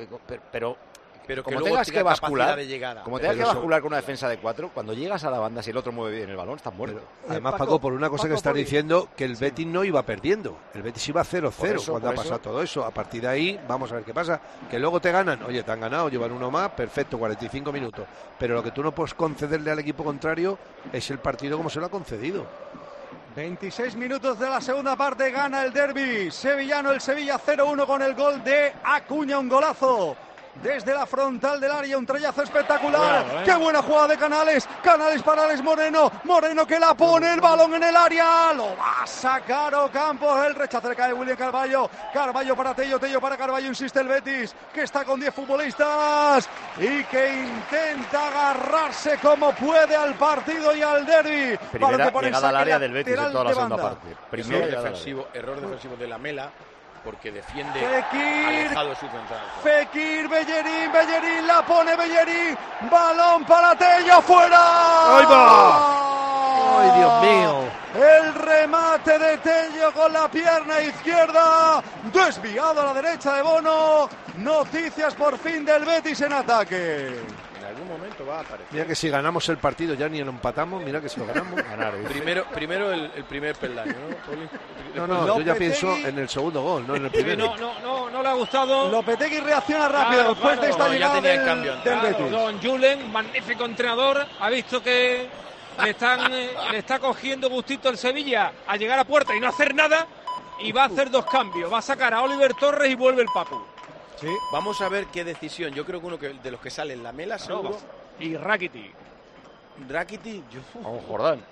Pero, pero como que tengas que bascular, de llegada. como tengas pero que eso... bascular con una defensa de cuatro, cuando llegas a la banda, si el otro mueve bien el balón, estás muerto. Pero, además, Paco, Paco, por una cosa Paco, que estás Poli. diciendo, que el Betis no iba perdiendo. El Betis iba cero cero cuando ha pasado eso. todo eso. A partir de ahí, vamos a ver qué pasa. Que luego te ganan. Oye, te han ganado, llevan uno más, perfecto, cuarenta y cinco minutos. Pero lo que tú no puedes concederle al equipo contrario es el partido como se lo ha concedido. veintiséis minutos de la segunda parte, gana el derbi sevillano, el Sevilla cero uno con el gol de Acuña, un golazo desde la frontal del área, un trayazo espectacular. Bueno, eh. ¡Qué buena jugada de Canales! Canales para Alex Moreno, Moreno que la pone, el balón en el área, lo va a sacar Ocampos, el rechazo le cae William Carballo, Carballo para Tello, Tello para Carballo, insiste el Betis, que está con diez futbolistas y que intenta agarrarse como puede al partido y al derbi. Primera llegada al área del Betis en toda la segunda parte. Error defensivo, error defensivo de Lamela, porque defiende Fekir, alejado de su central. Fekir, Bellerín, Bellerín, la pone Bellerín, balón para Tello, fuera. ¡Ahí va! ¡Ay, Dios mío! El remate de Tello con la pierna izquierda, desviado a la derecha de Bono. Noticias por fin del Betis en ataque. En algún momento va a aparecer. Mira que si ganamos el partido ya ni lo empatamos, mira que si lo ganamos. Ganar, primero primero el, el primer peldaño, ¿no, Poli? No, no, Lopetegui, yo ya pienso en el segundo gol, no en el primero. No, no, no, no le ha gustado. Lopetegui reacciona rápido claro, después claro, de esta no, llegada tenía del, el cambio, del claro, Betis. Don Julen, magnífico entrenador, ha visto que le, están, eh, le está cogiendo gustito el Sevilla a llegar a puerta y no hacer nada, y va a hacer dos cambios, va a sacar a Oliver Torres y vuelve el Papu. Sí. Vamos a ver qué decisión. Yo creo que uno que, de los que salen, Lamela seguro. Y Rakitic. Rakitic, yo... Vamos, Jordán.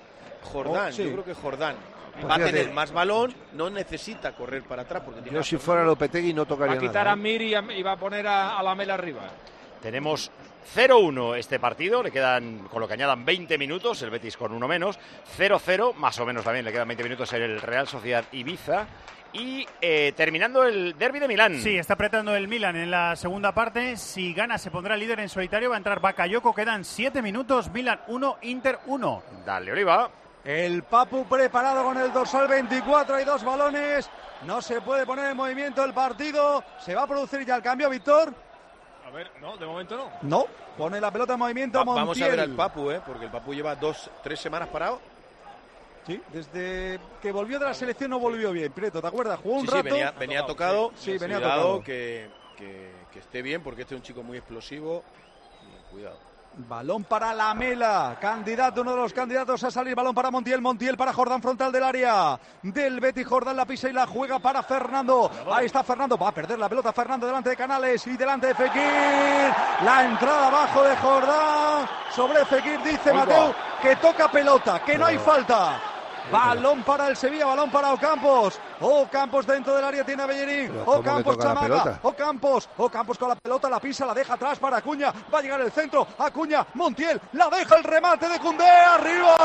Jordán, Oh, sí. yo creo que Jordán Pues va a fíjate. tener más balón, no necesita correr para atrás. Porque tiene Yo a si Fernando. fuera Lopetegui no Va tocaría a quitar nada. a Mir y, a- y va a poner a, a Lamela arriba. Tenemos cero uno este partido, le quedan, con lo que añadan veinte minutos, el Betis con uno menos, cero cero, más o menos también le quedan veinte minutos en el Real Sociedad Ibiza. Y eh, terminando el derbi de Milán. Sí, está apretando el Milan en la segunda parte. Si gana se pondrá líder en solitario. Va a entrar Bakayoko. Quedan siete minutos. Milan uno, Inter uno. Dale, Oliva. El Papu preparado con el dorsal veinticuatro. Hay dos balones. No se puede poner en movimiento el partido. ¿Se va a producir ya el cambio, Víctor? A ver, no, de momento no. No. Pone la pelota en movimiento Va- Montiel. vamos a ver al Papu, ¿eh? Porque el Papu lleva dos, tres semanas parado. Sí, desde que volvió de la selección no volvió bien. Prieto, ¿te acuerdas? Jugó un Sí, sí, rato. venía, venía tocado. Sí, venía cuidado tocado. Que, que, que esté bien, porque este es un chico muy explosivo. Y cuidado. Balón para Lamela, candidato, uno de los candidatos a salir. Balón para Montiel, Montiel para Jordán, frontal del área del Betis. Jordán la pisa y la juega para Fernando. Ahí está Fernando, va a perder la pelota Fernando delante de Canales y delante de Fekir. La entrada abajo de Jordán sobre Fekir, dice Ahí va. Mateu que toca pelota, que no hay falta. Balón para el Sevilla, balón para Ocampos. Ocampos dentro del área tiene a Bellerín. Pero ¿cómo Ocampos le toca la chamaca. pelota? Ocampos. Ocampos con la pelota, la pisa, la deja atrás para Acuña. Va a llegar el centro. Acuña, Montiel, la deja el remate de Koundé. ¡Arriba!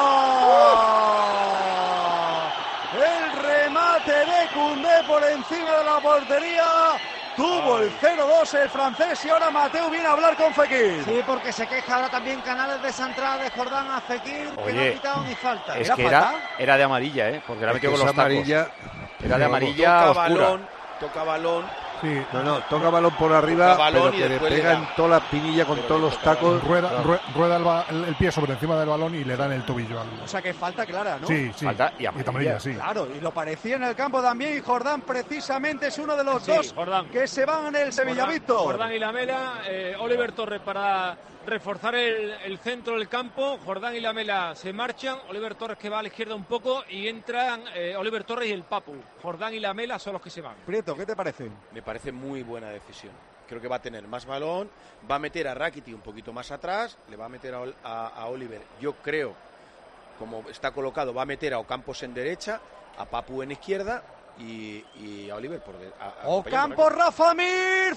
El remate de Koundé por encima de la portería. Tuvo el cero dos el francés y ahora Mateu viene a hablar con Fekir. Sí, porque se queja ahora también Canales de esa entrada de Jordán a Fekir, que no ha Oye, quitado ni falta. es ¿Era que falta? era, era de amarilla, ¿eh? Porque la Es metió que con los esa tacos. amarilla- Era de Pero amarilla toca oscura. balón, toca balón. Sí. No, no, toca balón por arriba, Toca balón pero y que le después le pega da. en toda la pinilla con todos los tacos. Rueda, rue- rueda el, ba- el- el pie sobre encima del balón y le dan el tobillo al. O sea que falta clara, ¿no? Sí, sí. Falta y amarilla. sí. Claro, y lo parecía en el campo también. Y Jordán precisamente es uno de los Sí, dos Jordán. que se van en el Sevilla, Jordán- Víctor. Jordán y Lamela, eh, Oliver Torres para reforzar el, el centro del campo. Jordán y Lamela se marchan. Oliver Torres que va a la izquierda un poco y entran eh, Oliver Torres y el Papu. Jordán y Lamela son los que se van. Prieto, ¿qué te parece? Me parece muy buena decisión. Creo que va a tener más balón, va a meter a Rakiti un poquito más atrás, le va a meter a, Ol- a- a Oliver. Yo creo, como está colocado, va a meter a Ocampos en derecha, a Papu en izquierda y, y a Oliver por de, a- a- Ocampos, acompañando a Rafa Mir,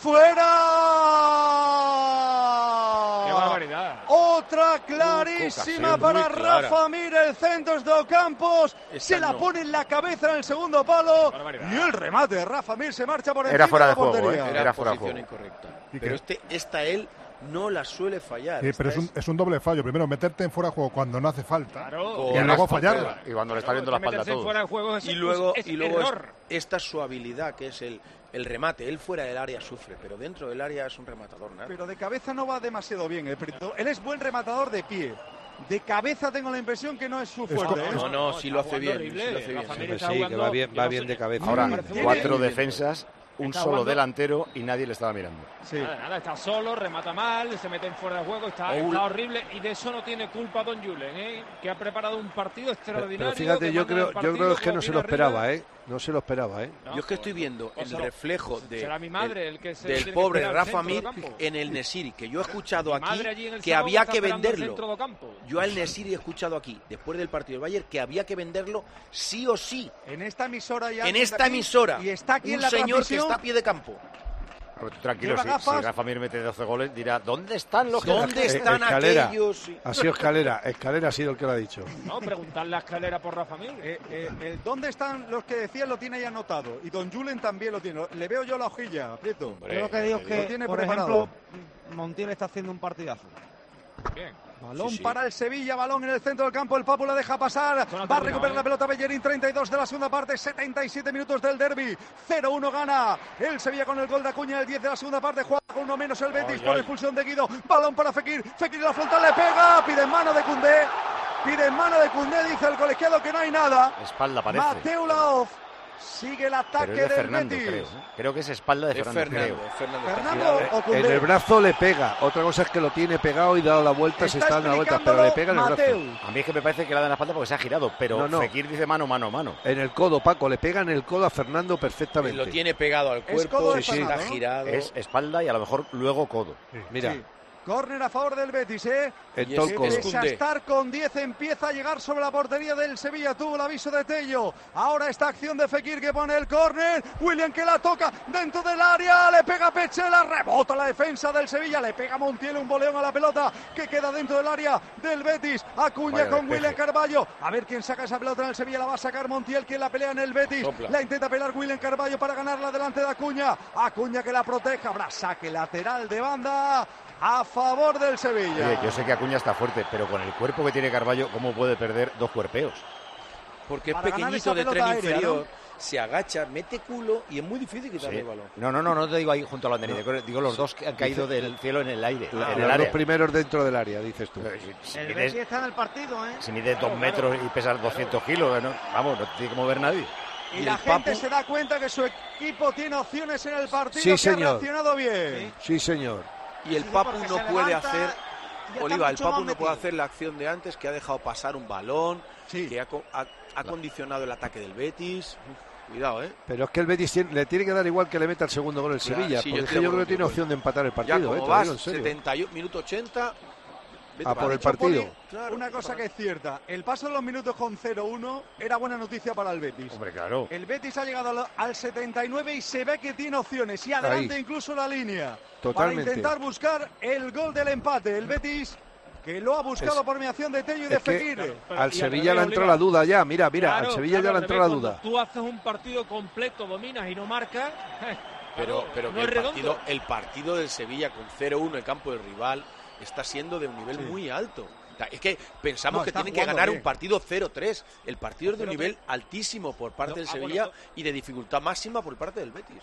fuera. ¡Qué barbaridad! Otra clarísima ocasión para muy clara. Rafa Mir, el centro es de Ocampos, Esta se la no. pone en la cabeza en el segundo palo Barbaridad. y el remate de Rafa Mir se marcha por Era encima fuera de de la juego, portería. ¿eh? Era, Era fuera de posición juego. incorrecta. Y Pero que- este, esta él no la suele fallar. Sí, pero es Esta un, es un doble fallo. Primero, meterte en fuera de juego cuando no hace falta. Claro. Y luego fallarla. Y cuando le está viendo la espalda a Meterse todos. fuera de juego es, y luego, es y luego es- error. esta su habilidad que es el, el remate. Él fuera del área sufre, pero dentro del área es un rematador, ¿no? Pero de cabeza no va demasiado bien, ¿eh? Prieto. Él es buen rematador de pie. De cabeza tengo la impresión que no es su Es fuerte. co- ¿eh? No, no, sí lo está hace bien. jugando Sí lo hace horrible. bien. Rafa Mir Pues está sí, que jugando- va bien, yo va no bien sé- de cabeza. Ahora, Me parece cuatro muy- defensas, un Está solo jugando- delantero y nadie le estaba mirando. Sí. Nada, nada, está solo, remata mal, se mete en fuera de juego, está, Oul- está horrible y de eso no tiene culpa Don Julen, ¿eh? Que ha preparado un partido Pero, extraordinario. pero fíjate, que yo manda creo, el yo partido, creo es que juega no se bien lo arriba. esperaba, ¿eh? No se lo esperaba, ¿eh? Yo es que estoy viendo Pues el será- reflejo de, será mi madre el que se del tiene que pobre esperar al Rafa centro Mir del campo. en el Nesiri, que yo he escuchado Mi aquí madre allí en el que sábado había está que esperando el venderlo. centro del campo. Yo al Nesiri he escuchado aquí, después del partido del Bayern, que había que venderlo sí o sí. En esta emisora ya. En esta emisora. Y está aquí un en la señor que transmisión. está a pie de campo. Pero tú tranquilo, Lleva si, gafas. si Rafa Mir mete doce goles, dirá, ¿dónde están los que ¿Dónde Eh, están Escalera. aquellos? Ha sido Escalera. Escalera ha sido el que lo ha dicho. No, preguntarle a Escalera por Rafa Mir. Eh, eh, el ¿dónde están los que decían lo tiene ya anotado? Y Don Julen también lo tiene. Le veo yo la hojilla, Prieto. Hombre, Yo lo que digo es Lo que, tiene por preparado. ejemplo, Montiel está haciendo un partidazo. Bien. Balón Sí, sí. para el Sevilla, balón en el centro del campo, el Papu la deja pasar, Esto no ha va a terminado, recuperar ¿eh? la pelota Bellerín, treinta y dos de la segunda parte, setenta y siete minutos del derbi, cero uno gana el Sevilla con el gol de Acuña, el diez de la segunda parte, juega con uno menos el Betis Ay, por ay. expulsión de Guido, balón para Fekir, Fekir la frontal le pega, pide en mano de Koundé, pide en mano de Koundé, dice el colegiado que no hay nada, Espalda parece. Mateu Laoz sigue el Pero ataque es de del Fernando, Betis. creo. ¿eh? Creo que es espalda de Es Fernando, Fernando. creo. es Fernando. Fernando o En Koundé. el brazo le pega. Otra cosa es que lo tiene pegado y dado la vuelta, se está dando la vuelta, pero le pega en el brazo. Mateu. A mí es que me parece que le da en la espalda porque se ha girado, pero No, no. Fekir dice mano, mano, mano. En el codo, Paco, le pega en el codo a Fernando perfectamente. Lo tiene pegado al Es codo cuerpo, de está Fernando, ¿no? girado. Es espalda y a lo mejor luego codo. Mira, Sí. Córner a favor del Betis, ¿eh? El Tolco. Desastar con diez empieza a llegar sobre la portería del Sevilla. Tuvo el aviso de Tello. Ahora esta acción de Fekir que pone el córner. William que la toca dentro del área. Le pega Pechela. Rebota la defensa del Sevilla. Le pega Montiel un boleón a la pelota que queda dentro del área del Betis. Acuña Vaya con despeje. William Carballo. A ver quién saca esa pelota en el Sevilla. La va a sacar Montiel, quien la pelea en el Betis. Sopla. La intenta pelar William Carballo para ganarla delante de Acuña. Acuña que la proteja. Habrá saque lateral de banda a favor del Sevilla. Oye, yo sé que Acuña está fuerte, pero con el cuerpo que tiene Carballo, ¿cómo puede perder dos cuerpeos? Porque es pequeñito, de tren aérea, inferior, ¿no? Se agacha, mete culo y es muy difícil quitarle sí. el balón. No, no, no, no te digo ahí junto a la banderilla, digo los dos que han caído del cielo en el aire. La, en el los área. dos primeros dentro del área, dices tú. Si, si el mides, Betis está en el partido, ¿eh? Si mide dos metros y pesa doscientos kilos, ¿no? Vamos, no tiene que mover nadie. Y, y la gente Papu... se da cuenta que su equipo tiene opciones en el partido, sí, que señor. ha reaccionado bien. Sí, sí señor. Y el sí, Papu no puede hacer, Oliva, el Papu no puede hacer la acción de antes, que ha dejado pasar un balón, sí. que ha, ha, ha condicionado el ataque del Betis. Uf, cuidado, ¿eh? Pero es que el Betis tiene, le tiene que dar igual que le meta el segundo gol el claro, Sevilla, sí, porque yo, es que yo creo que tiene opción de empatar el partido. Ya como ¿eh? vas, setenta y uno, minuto ochenta... A por el partido. Poli, claro, una cosa que es cierta, el paso de los minutos con cero uno era buena noticia para el Betis. Hombre, claro. El Betis ha llegado al setenta y nueve y se ve que tiene opciones y adelante Ahí. incluso la línea. Totalmente. Para intentar buscar el gol del empate. El Betis que lo ha buscado es, por mediación de Tello y de Fekir. Claro, al Sevilla le entró la duda ya, mira, mira, claro, al Sevilla claro, ya le entró la duda. Tú haces un partido completo, dominas y no marcas. Pero, claro, pero no que es el, partido, redondo. el partido del Sevilla con cero uno en campo del rival está siendo de un nivel sí. muy alto. Es que pensamos no, que tienen que ganar bien. un partido cero tres. El partido es de un nivel altísimo por parte no, del Sevilla ah, bueno, y de dificultad máxima por parte del Betis.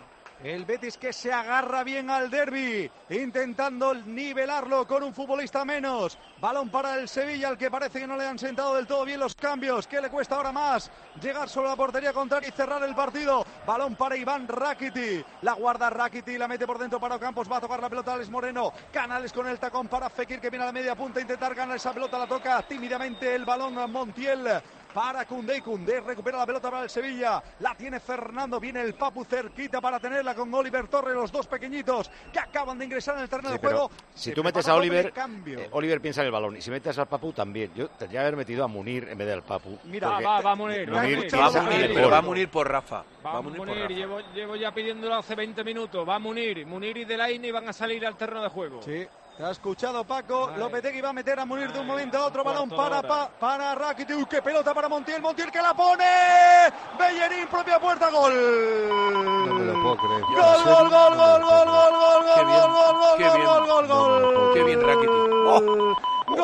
El Betis que se agarra bien al derbi, intentando nivelarlo con un futbolista menos. Balón para el Sevilla, al que parece que no le han sentado del todo bien los cambios. ¿Qué le cuesta ahora más? Llegar sobre la portería contraria y cerrar el partido. Balón para Iván Rakiti. La guarda Rakiti, la mete por dentro para Ocampos. Va a tocar la pelota Alex Moreno. Canales con el tacón para Fekir, que viene a la media punta a intentar ganar esa pelota. La toca tímidamente el balón a Montiel. Para Koundé, Koundé recupera la pelota para el Sevilla, la tiene Fernando, viene el Papu cerquita para tenerla con Oliver Torres, los dos pequeñitos que acaban de ingresar en el terreno sí, de juego. Si tú metes a Oliver, eh, Oliver piensa en el balón, y si metes al Papu también. Yo tendría que haber metido a Munir en vez del Papu. Mira, va, va, va a Munir, Munir, Munir, va, a Munir, pero va a Munir por Rafa. Va, va a Munir, Munir por Rafa. Llevo, llevo ya pidiéndolo hace veinte minutos, va a Munir, Munir y Delaine van a salir al terreno de juego. Sí. Te ha escuchado Paco, Ay. Lopetegui va a meter a Munir de un momento a otro, balón para, pa, para Rakiti, uy, qué pelota para Montiel, Montiel que la pone, Bellerín, propia puerta, gol. No me lo puedo creer. Gol, gol, gol, gol, gol, gol, gol, gol, gol, gol, gol, qué bien, gol, gol, gol, gol. Qué bien Rakiti. Oh.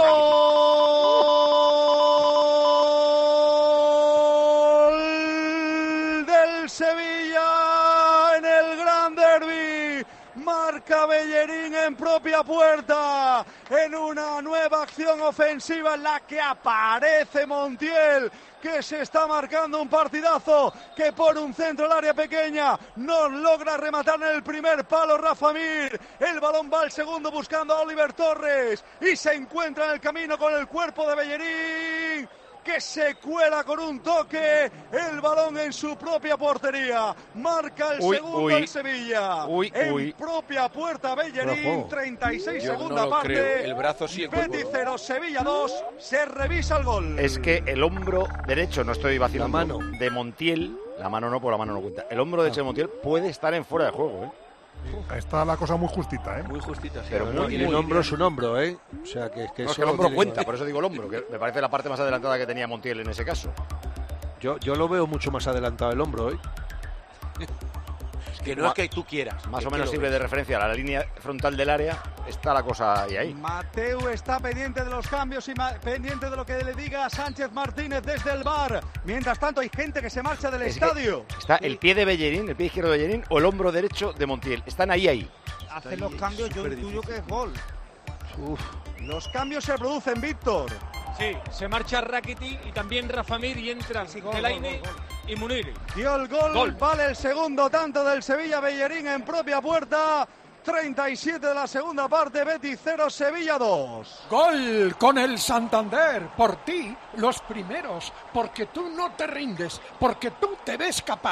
Gol del Sevilla en el Gran Derbi. Marca Bellerín en propia puerta, en una nueva acción ofensiva en la que aparece Montiel, que se está marcando un partidazo, que por un centro al área pequeña no logra rematar en el primer palo Rafa Mir. El balón va al segundo buscando a Oliver Torres y se encuentra en el camino con el cuerpo de Bellerín, que se cuela con un toque el balón en su propia portería. Marca el uy, segundo uy, el Sevilla. Uy, en uy. propia puerta Bellerín, treinta y seis Yo segunda no parte. Creo. El brazo sí, el Betis cero, Sevilla dos. Se revisa el gol. Es que el hombro derecho, no estoy vacilando, la mano de Montiel, la mano no, por la mano no cuenta. El hombro derecho de Montiel puede estar en fuera de juego, ¿eh? Está la cosa muy justita, ¿eh? Muy justita, sí. Pero muy, el hombro es un hombro, ¿eh? O sea, que, que no, eso es que el hombro cuenta, por eso digo el hombro, que me parece la parte más adelantada que tenía Montiel en ese caso. Yo, yo lo veo mucho más adelantado el hombro, ¿eh? Que no es que tú quieras. Más o menos sirve de referencia a la línea frontal del área. Está la cosa ahí, ahí. Mateu está pendiente de los cambios y pendiente de lo que le diga Sánchez Martínez desde el V A R. Mientras tanto hay gente que se marcha del es estadio. Está el pie de Bellerín, el pie izquierdo de Bellerín o el hombro derecho de Montiel. Están ahí, ahí. Hacen los cambios, yo intuyo que es gol. Uf. Los cambios se producen, Víctor. Sí, se marcha Rakiti y también Rafa Mir y entran sí, Delaine y Munir. Dio el gol, gol, vale el segundo tanto del Sevilla. Bellerín en propia puerta. treinta y siete de la segunda parte, Betis cero, Sevilla dos. Gol con el Santander, por ti, los primeros, porque tú no te rindes, porque tú te ves capaz,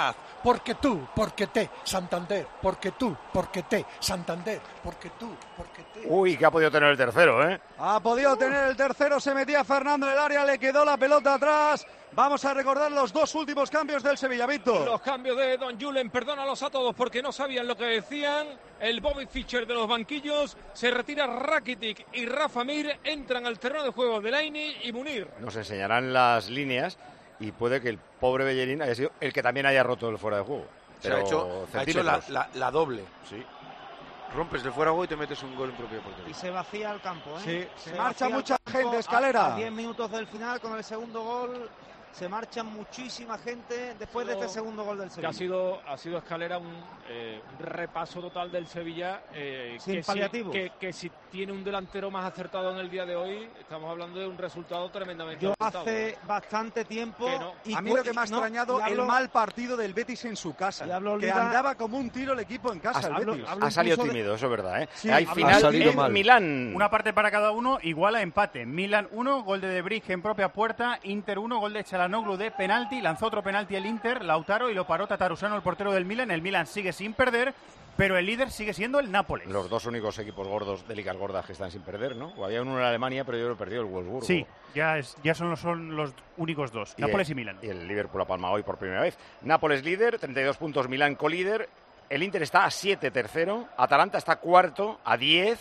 porque tú, porque te, Santander, porque tú, porque te, Santander, porque tú, porque te. Uy, que ha podido tener el tercero, ¿eh? Ha podido tener el tercero, se metía Fernando en el área, le quedó la pelota atrás. Vamos a recordar los dos últimos cambios del Sevilla, Víctor. Los cambios de Don Julen, perdónalos a todos porque no sabían lo que decían. El Bobby Fischer de los banquillos, se retira Rakitic y Rafa Mir, entran al terreno de juego Delaney y Munir. Nos enseñarán las líneas y puede que el pobre Bellerín haya sido el que también haya roto el fuera de juego. Pero Pero ha hecho, ha hecho la, la, la doble. Sí. Rompes de fuera de juego y te metes un gol en propio portería. Y se vacía el campo, ¿eh? Sí, se se marcha mucha el campo gente, Escalera. A diez minutos del final con el segundo gol. Se marcha muchísima gente después de este segundo gol del Sevilla. Que ha sido, ha sido Escalera un, eh, un repaso total del Sevilla. Eh, Sin que, paliativos. si, que, que si tiene un delantero más acertado en el día de hoy, estamos hablando de un resultado tremendamente Yo ajustado. hace bastante tiempo... Que no. y a mí lo que me ha no, extrañado y hablo- el mal partido del Betis en su casa. Y hablo, Que Oliva- andaba como un tiro el equipo en casa, Ha, el Betis. ha salido tímido, eso es verdad, ¿eh? Sí, Hay ha final salido en mal. Milán. Una parte para cada uno, igual a empate. Milan uno, gol de De Vrij en propia puerta. Inter uno, gol de Çalhanoğlu de penalti. Lanzó otro penalti el Inter, Lautaro, y lo paró Tatarusano, el portero del Milan. El Milan sigue sin perder, pero el líder sigue siendo el Nápoles. Los dos únicos equipos gordos de ligas gordas que están sin perder, ¿no? O había uno en Alemania, pero yo lo he perdido, el Wolfsburgo. Sí, ya, es, ya son, son los únicos dos, Y Nápoles el, y Milan. Y el Liverpool ha palmado hoy por primera vez. Nápoles líder, treinta y dos puntos, Milán colíder. El Inter está a siete, tercero. Atalanta está cuarto, a diez.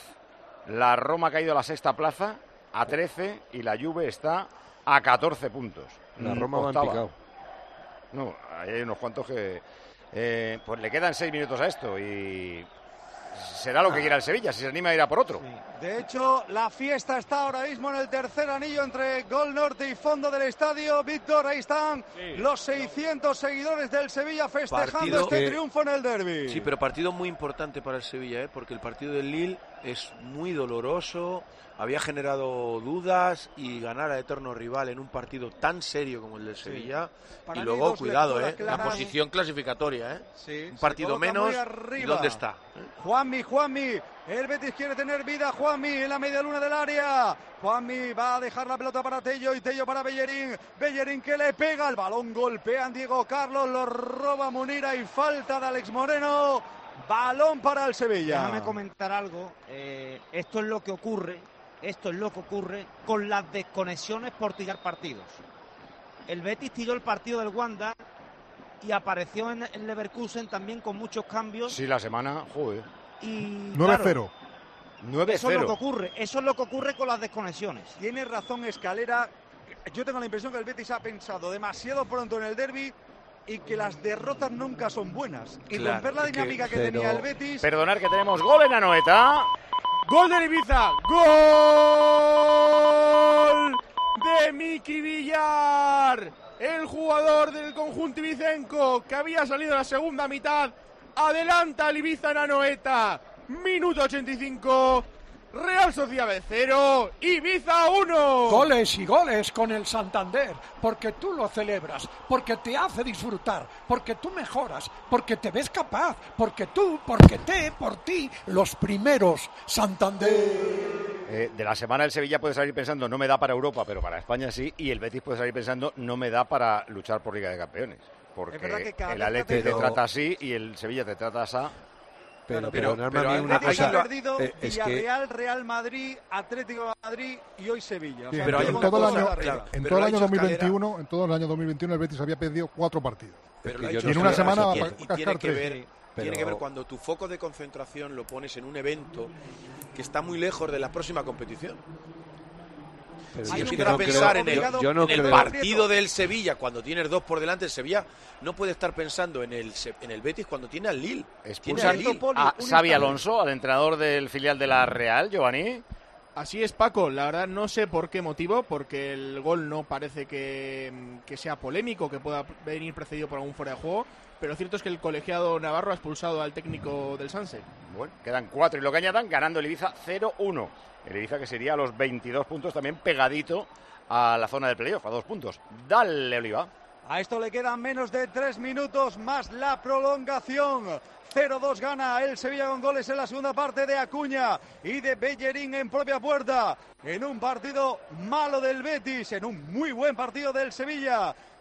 La Roma ha caído a la sexta plaza, a trece. Y la Juve está a catorce puntos. La Mm, Roma va en octava. picado. No, hay unos cuantos que... eh, pues le quedan seis minutos a esto y... será lo que quiera el Sevilla, si se anima a ir a por otro. De hecho, la fiesta está ahora mismo en el tercer anillo entre Gol Norte y fondo del estadio. Víctor, ahí están Sí. los seiscientos seguidores del Sevilla festejando Partido este que- triunfo en el derbi. Sí, pero partido muy importante para el Sevilla, ¿eh? Porque el partido del Lille es muy doloroso, había generado dudas y ganar a eterno rival en un partido tan serio como el del Sevilla. Para Y mí, luego, dos cuidado, lecturas ¿eh? La claras. posición clasificatoria, ¿eh? Sí, Un se partido coloca menos. muy ¿Y arriba. dónde está? Juanmi, Juanmi, el Betis quiere tener vida, Juanmi en la media luna del área. Juanmi va a dejar la pelota para Tello y Tello para Bellerín. Bellerín que le pega, el balón golpean Diego Carlos, lo roba Munira y falta de Alex Moreno. Balón para el Sevilla. Déjame comentar algo. Eh, esto es lo que ocurre, esto es lo que ocurre con las desconexiones por tirar partidos. El Betis tiró el partido del Wanda y apareció en el Leverkusen también con muchos cambios. Sí, la semana, joder. Y nueve claro, cero. nueve eso es lo que cero. ocurre, eso es lo que ocurre con las desconexiones. Tiene razón Escalera. Yo tengo la impresión que el Betis ha pensado demasiado pronto en el derbi y que las derrotas nunca son buenas. Y Claro, romper la es que- dinámica que, pero- tenía el Betis. Perdonar que tenemos gol en Anoeta. ¡Gol del Ibiza! ¡Gol de Miki Villar! El jugador del conjunto ibicenco que había salido en la segunda mitad. Adelanta al Ibiza en Anoeta. Minuto ochenta y cinco. Real Sociedad cero, Ibiza uno. Goles y goles con el Santander, porque tú lo celebras, porque te hace disfrutar, porque tú mejoras, porque te ves capaz, porque tú, porque te, por ti, los primeros Santander. Eh, de la semana el Sevilla puede salir pensando no me da para Europa, pero para España sí. Y el Betis puede salir pensando no me da para luchar por Liga de Campeones. Porque Es verdad que cada el vez que Atleti pero- te trata así y el Sevilla te trata así. Pero, pero- perdonadme pero a mí hay- una Betis cosa. ha perdido eh, es que Villarreal, Real Madrid, Atlético de Madrid y hoy Sevilla. O Sí, sea, pero hay en una todo el cosa, año, claro, en pero todo el lo ha año dicho dos mil veintiuno, en todo el año dos mil veintiuno el Betis había perdido cuatro partidos. Pero que lo ha yo dicho no Y en una creo- semana va a y cascar tiene que tres. ver, Pero- tiene que ver cuando tu foco de concentración lo pones en un evento que está muy lejos de la próxima competición. Pero Si yo yo sí quiero no pensar creo- en el, yo- yo no en el creo- partido del Sevilla cuando tienes dos por delante, el Sevilla no puede estar pensando en el Se- en el Betis cuando tiene al Lille. Tiene Expulsa al Lille. Poli, a un Xavi instante. Alonso, al entrenador del filial de la Real, Giovanni. Así es, Paco. La verdad no sé por qué motivo, porque el gol no parece que, que sea polémico, que pueda venir precedido por algún fuera de juego, pero cierto es que el colegiado navarro ha expulsado al técnico del Sanse. Bueno, quedan cuatro y lo que añadan, ganando el Ibiza cero uno. El Ibiza que sería a los veintidós puntos, también pegadito a la zona del playoff, a dos puntos. Dale, Oliva. A esto le quedan menos de tres minutos más la prolongación. cero dos gana el Sevilla con goles en la segunda parte de Acuña y de Bellerín en propia puerta. En un partido malo del Betis, en un muy buen partido del Sevilla.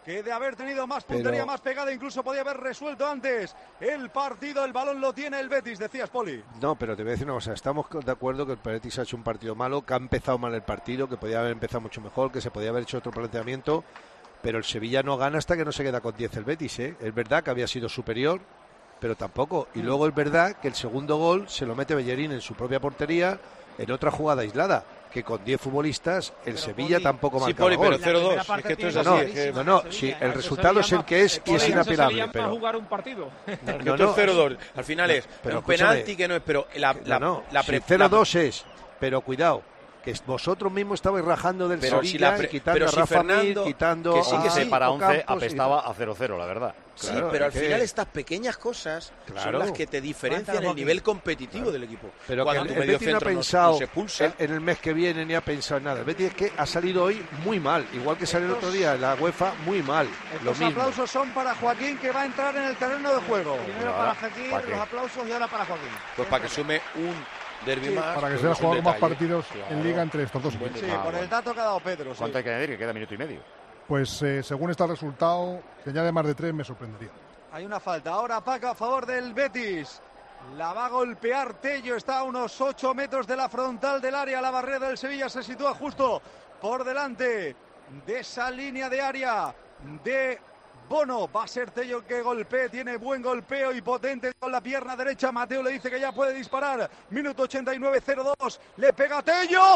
que de haber tenido más puntería, Pero... más pegada, incluso podía haber resuelto antes el partido. El balón lo tiene el Betis, decías, Poli. No, pero te voy a decir una cosa, estamos de acuerdo que el Betis ha hecho un partido malo, que ha empezado mal el partido, que podía haber empezado mucho mejor, que se podía haber hecho otro planteamiento, pero el Sevilla no gana hasta que no se queda con diez el Betis, ¿eh? Es verdad que había sido superior, pero tampoco. Y luego es verdad que el segundo gol se lo mete Bellerín en su propia portería, en otra jugada aislada, que con diez futbolistas el pero Sevilla Poli, tampoco marca sí, Poli, gol. Pero cero dos, es que esto es así. No, es que... no, no sí, el resultado es el que es y es inapelable. Pero jugar un partido. No, no, no, cero dos, al final es pero un penalti que no es, pero la, la, no, no, la, si cero dos es, pero cuidado, que vosotros mismos estabais rajando del pero Sevilla si la pre... y quitando pero a si Rafa Fernando, Mir, quitando que sí, que a sí, para once apestaba y... a cero cero, la verdad. Sí, claro, pero al que... final estas pequeñas cosas claro. son las que te diferencian el nivel competitivo claro. del equipo. Pero cuando que tu el Betis no ha pensado no se pulsa, en, en el mes que viene ni ha pensado en nada. El Betis es que ha salido hoy muy mal, igual que salió el otro día en la UEFA muy mal. Los aplausos son para Joaquín, que va a entrar en el terreno de juego. Primero no, para Joaquín, los aplausos y ahora para Joaquín. Pues para que sume un derbi sí, más. Para que sea el jugador más partidos claro. en Liga entre estos dos equipos. Sí, ah, por bueno. el dato que ha dado Pedro. ¿Cuánto sí. hay que añadir? Que queda minuto y medio. Pues eh, según está el resultado, si añade más de tres me sorprendería. Hay una falta. Ahora Paco a favor del Betis. La va a golpear Tello. Está a unos ocho metros de la frontal del área. La barrera del Sevilla se sitúa justo por delante de esa línea de área de Bono. Va a ser Tello el que golpee. Tiene buen golpeo y potente con la pierna derecha. Mateo le dice que ya puede disparar. Minuto ochenta y nueve, cero dos. Le pega Tello.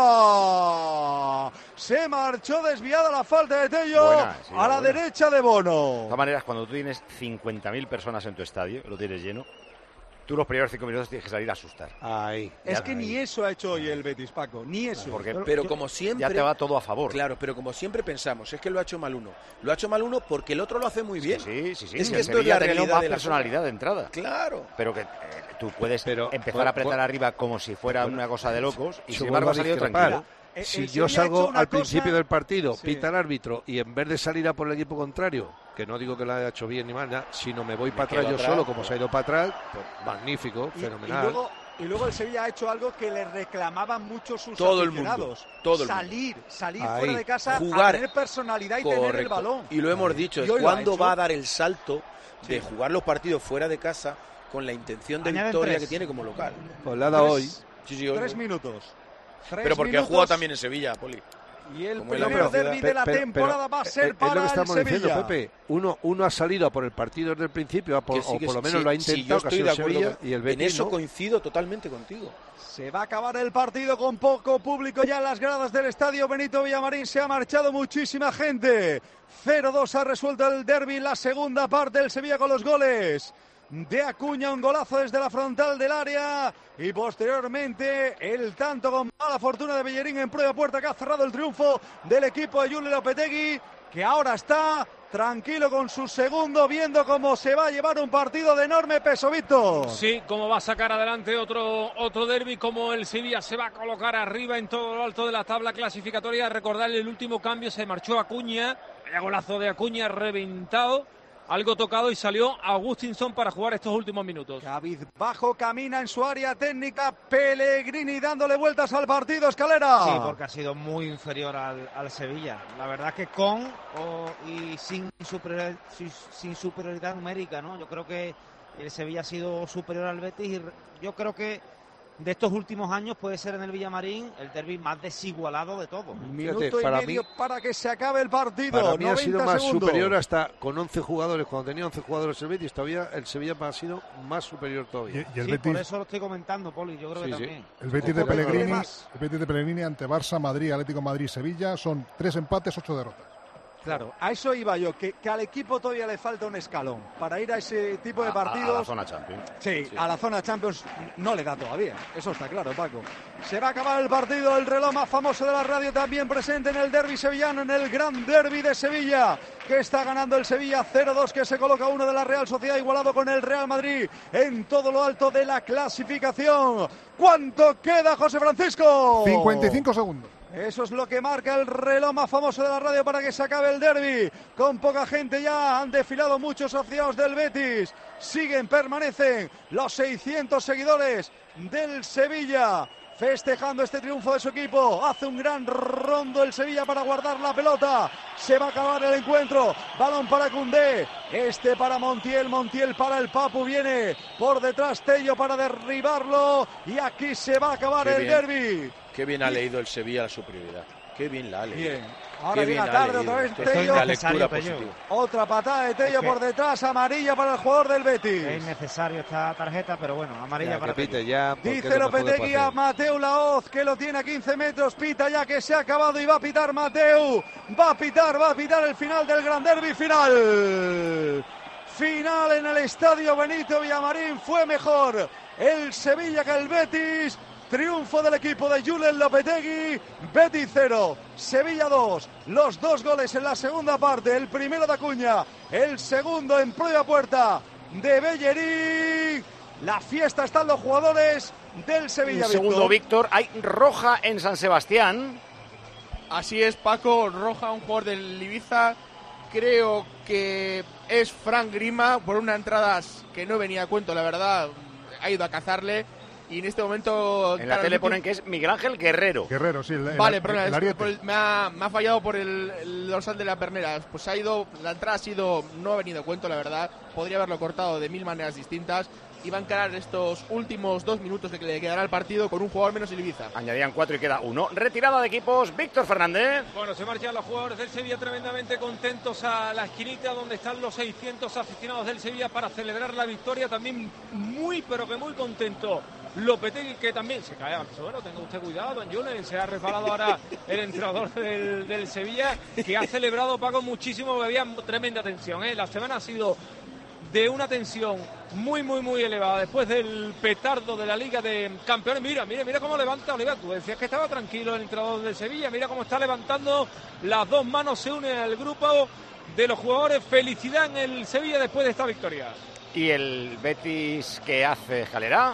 ¡Fuera! Se marchó desviada la falta de Tello. Buena, sí, a la buena. derecha de Bono. De todas maneras, cuando tú tienes cincuenta mil personas en tu estadio, lo tienes lleno, tú los primeros cinco minutos tienes que salir a asustar. Ahí. Es que ahí. ni eso ha hecho hoy el Betis, Paco, ni eso. Porque, pero, pero como siempre... Ya te va todo a favor. Claro, pero como siempre pensamos, es que lo ha hecho mal uno. Lo ha hecho mal uno porque el otro lo hace muy bien. Sí, sí, sí. Es sí, que esto es la realidad más de la personalidad zona. de entrada. Claro. Pero que eh, tú puedes pero, empezar bueno, a apretar bueno, arriba como si fuera bueno, una cosa de locos y sin embargo ha salido tranquilo. Eh, si yo salgo al cosa... principio del partido, sí. pita el árbitro y en vez de salir a por el equipo contrario, que no digo que lo haya hecho bien ni mal, sino me voy me para atrás yo atrás, solo, como se ha ido para atrás, pues, magnífico, y, fenomenal. Y luego, y luego el Sevilla ha hecho algo que le reclamaban mucho sus todo aficionados. El mundo, todo el salir, mundo. salir Ahí, fuera de casa, jugar, a tener personalidad y correcto. tener el balón. Y lo hemos dicho, ¿cuándo va a dar el salto de sí. jugar los partidos fuera de casa con la intención de Añaden victoria tres. que tiene como local? Pues la da hoy. Sí, sí, hoy. Tres minutos. Tres pero porque minutos. ha jugado también en Sevilla, Poli. Y el Como primer derbi de la pero, temporada pero, va a ser es, para es lo que estamos el Sevilla. diciendo, Pepe. Uno, uno ha salido a por el partido desde el principio, a por, sí, o por lo menos sí, lo ha intentado, sí, yo estoy de acuerdo Sevilla, con, y el Betis, en eso ¿no? coincido totalmente contigo. Se va a acabar el partido con poco público ya en las gradas del estadio Benito Villamarín. Se ha marchado muchísima gente. cero dos ha resuelto el derbi, la segunda parte del Sevilla con los goles de Acuña, un golazo desde la frontal del área y posteriormente el tanto con mala fortuna de Bellerín en prueba puerta que ha cerrado el triunfo del equipo de Julen Lopetegui, que ahora está tranquilo con su segundo, viendo cómo se va a llevar un partido de enorme peso, Víctor. Sí, cómo va a sacar adelante otro, otro derbi, como el Sevilla se va a colocar arriba en todo lo alto de la tabla clasificatoria. Recordarle el último cambio, se marchó Acuña, vaya golazo de Acuña, reventado. Algo tocado y salió Agustinson para jugar estos últimos minutos. Cabizbajo camina en su área técnica Pellegrini dándole vueltas al partido, Escalera. Sí, porque ha sido muy inferior al, al Sevilla. La verdad que con o, y sin superioridad, sin superioridad numérica, ¿no? Yo creo que el Sevilla ha sido superior al Betis y yo creo que de estos últimos años puede ser en el Villamarín el derbi más desigualado de todo. Minuto y para medio mí, para que se acabe el partido. Para mí ha sido más segundos. superior hasta con once jugadores. Cuando tenía once jugadores el Betis, todavía el Sevilla ha sido más superior todavía. Y, y el sí, Betis, por eso lo estoy comentando, Poli. Yo creo sí, que sí. también. El Betis de Pellegrini, el Betis de Pellegrini ante Barça, Madrid, Atlético Madrid, Sevilla son tres empates, ocho derrotas. Claro, a eso iba yo, que, que al equipo todavía le falta un escalón para ir a ese tipo de partidos. A, a la zona Champions. Sí, sí, a la zona Champions no le da todavía, eso está claro, Paco. Se va a acabar el partido, el reloj más famoso de la radio también presente en el derbi sevillano, en el gran derbi de Sevilla, que está ganando el Sevilla cero dos, que se coloca uno de la Real Sociedad igualado con el Real Madrid en todo lo alto de la clasificación. ¿Cuánto queda, José Francisco? cincuenta y cinco segundos. Eso es lo que marca el reloj más famoso de la radio para que se acabe el derbi. Con poca gente ya han desfilado muchos aficionados del Betis. Siguen, permanecen los seiscientos seguidores del Sevilla. festejando este triunfo de su equipo. Hace un gran rondo el Sevilla para guardar la pelota. Se va a acabar el encuentro. Balón para Koundé. Este para Montiel. Montiel para el Papu. Viene por detrás Tello para derribarlo. Y aquí se va a acabar Qué el bien. derbi. Qué bien ha leído el Sevilla la superioridad. Qué bien la ha leído. Bien. Ahora Qué llega bien ha tarde leído. otra vez Qué Tello. la lectura positiva. Otra patada de Tello Es que- por detrás. Amarilla para el jugador del Betis. Es innecesario esta tarjeta, pero bueno, amarilla Ya, para que pite Tello. ya, porque es Dice lo mejor que Lopetegui puede a hacer. Mateu Laoz, que lo tiene a quince metros. Pita ya que se ha acabado y va a pitar Mateu. Va a pitar, va a pitar el final del Gran Derby. Final. Final en el estadio Benito Villamarín. Fue mejor el Sevilla que el Betis. Triunfo del equipo de Julen Lopetegui. Betis cero, Sevilla dos. Los dos goles en la segunda parte. El primero de Acuña, el segundo en propia puerta de Bellerín. La fiesta están los jugadores del Sevilla. Un segundo, Víctor. Hay roja en San Sebastián. Así es, Paco. Roja, un jugador del Ibiza. Creo que es Frank Grima, por una entrada que no venía a cuento, la verdad. Ha ido a cazarle. Y en este momento... En la claro, tele el ponen último- que es Miguel Ángel Guerrero. Guerrero, sí. El, el- Vale, el- pero el ariete. me, ha, me ha fallado por el, el dorsal de la pernera. Pues ha ido, la entrada ha sido, no ha venido a cuento, la verdad. Podría haberlo cortado de mil maneras distintas. Y va a encarar estos últimos dos minutos que le quedará al partido con un jugador menos el Ibiza. Añadían cuatro y queda uno. Retirada de equipos, Víctor Fernández. Bueno, se marchan los jugadores del Sevilla tremendamente contentos a la esquinita donde están los seiscientos aficionados del Sevilla para celebrar la victoria. También muy, pero que muy contento Lopetegui, que también se cae. Bueno, tenga usted cuidado, don Julen, se ha resbalado ahora el entrenador del, del Sevilla, que ha celebrado, Paco, muchísimo, que había tremenda tensión, ¿eh? La semana ha sido de una tensión muy, muy, muy elevada después del petardo de la Liga de Campeones. Mira, mira, mira cómo levanta Oliver. Tú decías que estaba tranquilo el entrenador del Sevilla. Mira cómo está levantando las dos manos, se une al grupo de los jugadores. Felicidad en el Sevilla después de esta victoria. ¿Y el Betis qué hace, Jalera?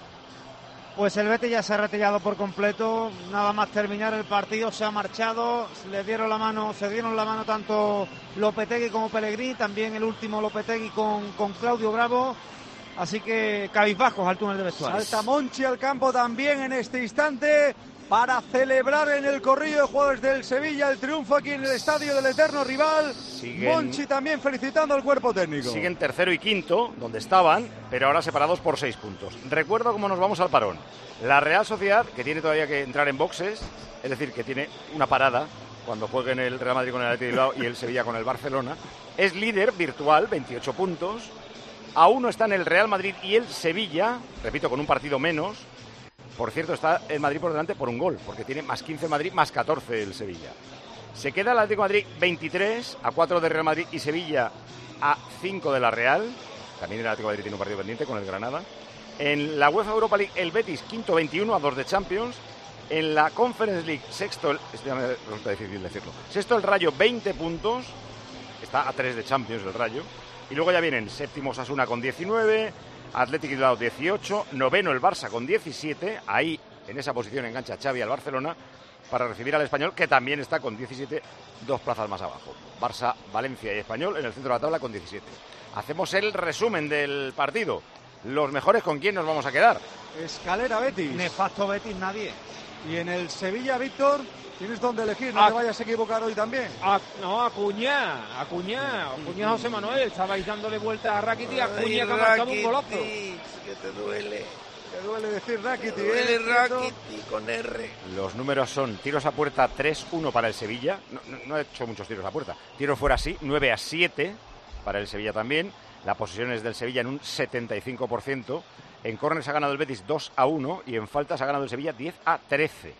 Pues el Betis ya se ha retirado por completo, nada más terminar el partido se ha marchado, le dieron la mano, se dieron la mano tanto Lopetegui como Pellegrini, también el último Lopetegui con, con Claudio Bravo, así que cabizbajos al túnel de vestuarios. Salta Monchi al campo también en este instante para celebrar en el corrillo de jugadores del Sevilla el triunfo aquí en el estadio del eterno rival. Siguen- Monchi también felicitando al cuerpo técnico. Siguen tercero y quinto, donde estaban, pero ahora separados por seis puntos. Recuerdo cómo nos vamos al parón. La Real Sociedad, que tiene todavía que entrar en boxes, es decir, que tiene una parada cuando jueguen el Real Madrid con el Athletic de Bilbao y el Sevilla con el Barcelona, es líder virtual, veintiocho puntos. A uno están el Real Madrid y el Sevilla, repito, con un partido menos. Por cierto, está el Madrid por delante por un gol, porque tiene más quince el Madrid, más catorce el Sevilla. Se queda el Atlético de Madrid veintitrés, a cuatro de Real Madrid y Sevilla a cinco de la Real. También el Atlético de Madrid tiene un partido pendiente con el Granada. En la UEFA Europa League, el Betis quinto veintiuno, a dos de Champions. En la Conference League, sexto, el- esto ya me resulta difícil decirlo, sexto el Rayo, veinte puntos. Está a tres de Champions el Rayo. Y luego ya vienen séptimo Osasuna con diecinueve, Athletic Bilbao dieciocho, noveno el Barça con diecisiete, ahí en esa posición engancha Xavi al Barcelona para recibir al Español, que también está con diecisiete, dos plazas más abajo. Barça, Valencia y Español en el centro de la tabla con diecisiete. Hacemos el resumen del partido. Los mejores, ¿con quién nos vamos a quedar? Escalera Betis. Nefasto Betis nadie. Y en el Sevilla, Víctor, tienes donde elegir, no Ah. te vayas a equivocar hoy también. A- no, Acuña, Acuña, Acuña José Manuel, estabais dándole vueltas a Rakitic, Acuña que ha marcado un golazo. Que te duele. Te duele decir Rakitic, Te duele ¿eh? Rakitic con R. Los números son tiros a puerta tres uno para el Sevilla. No, no, no he hecho muchos tiros a puerta. Tiros fuera sí, nueve a siete para el Sevilla también. La posesión es del Sevilla en un setenta y cinco por ciento. En córneres ha ganado el Betis dos a uno y en faltas ha ganado el Sevilla diez a trece.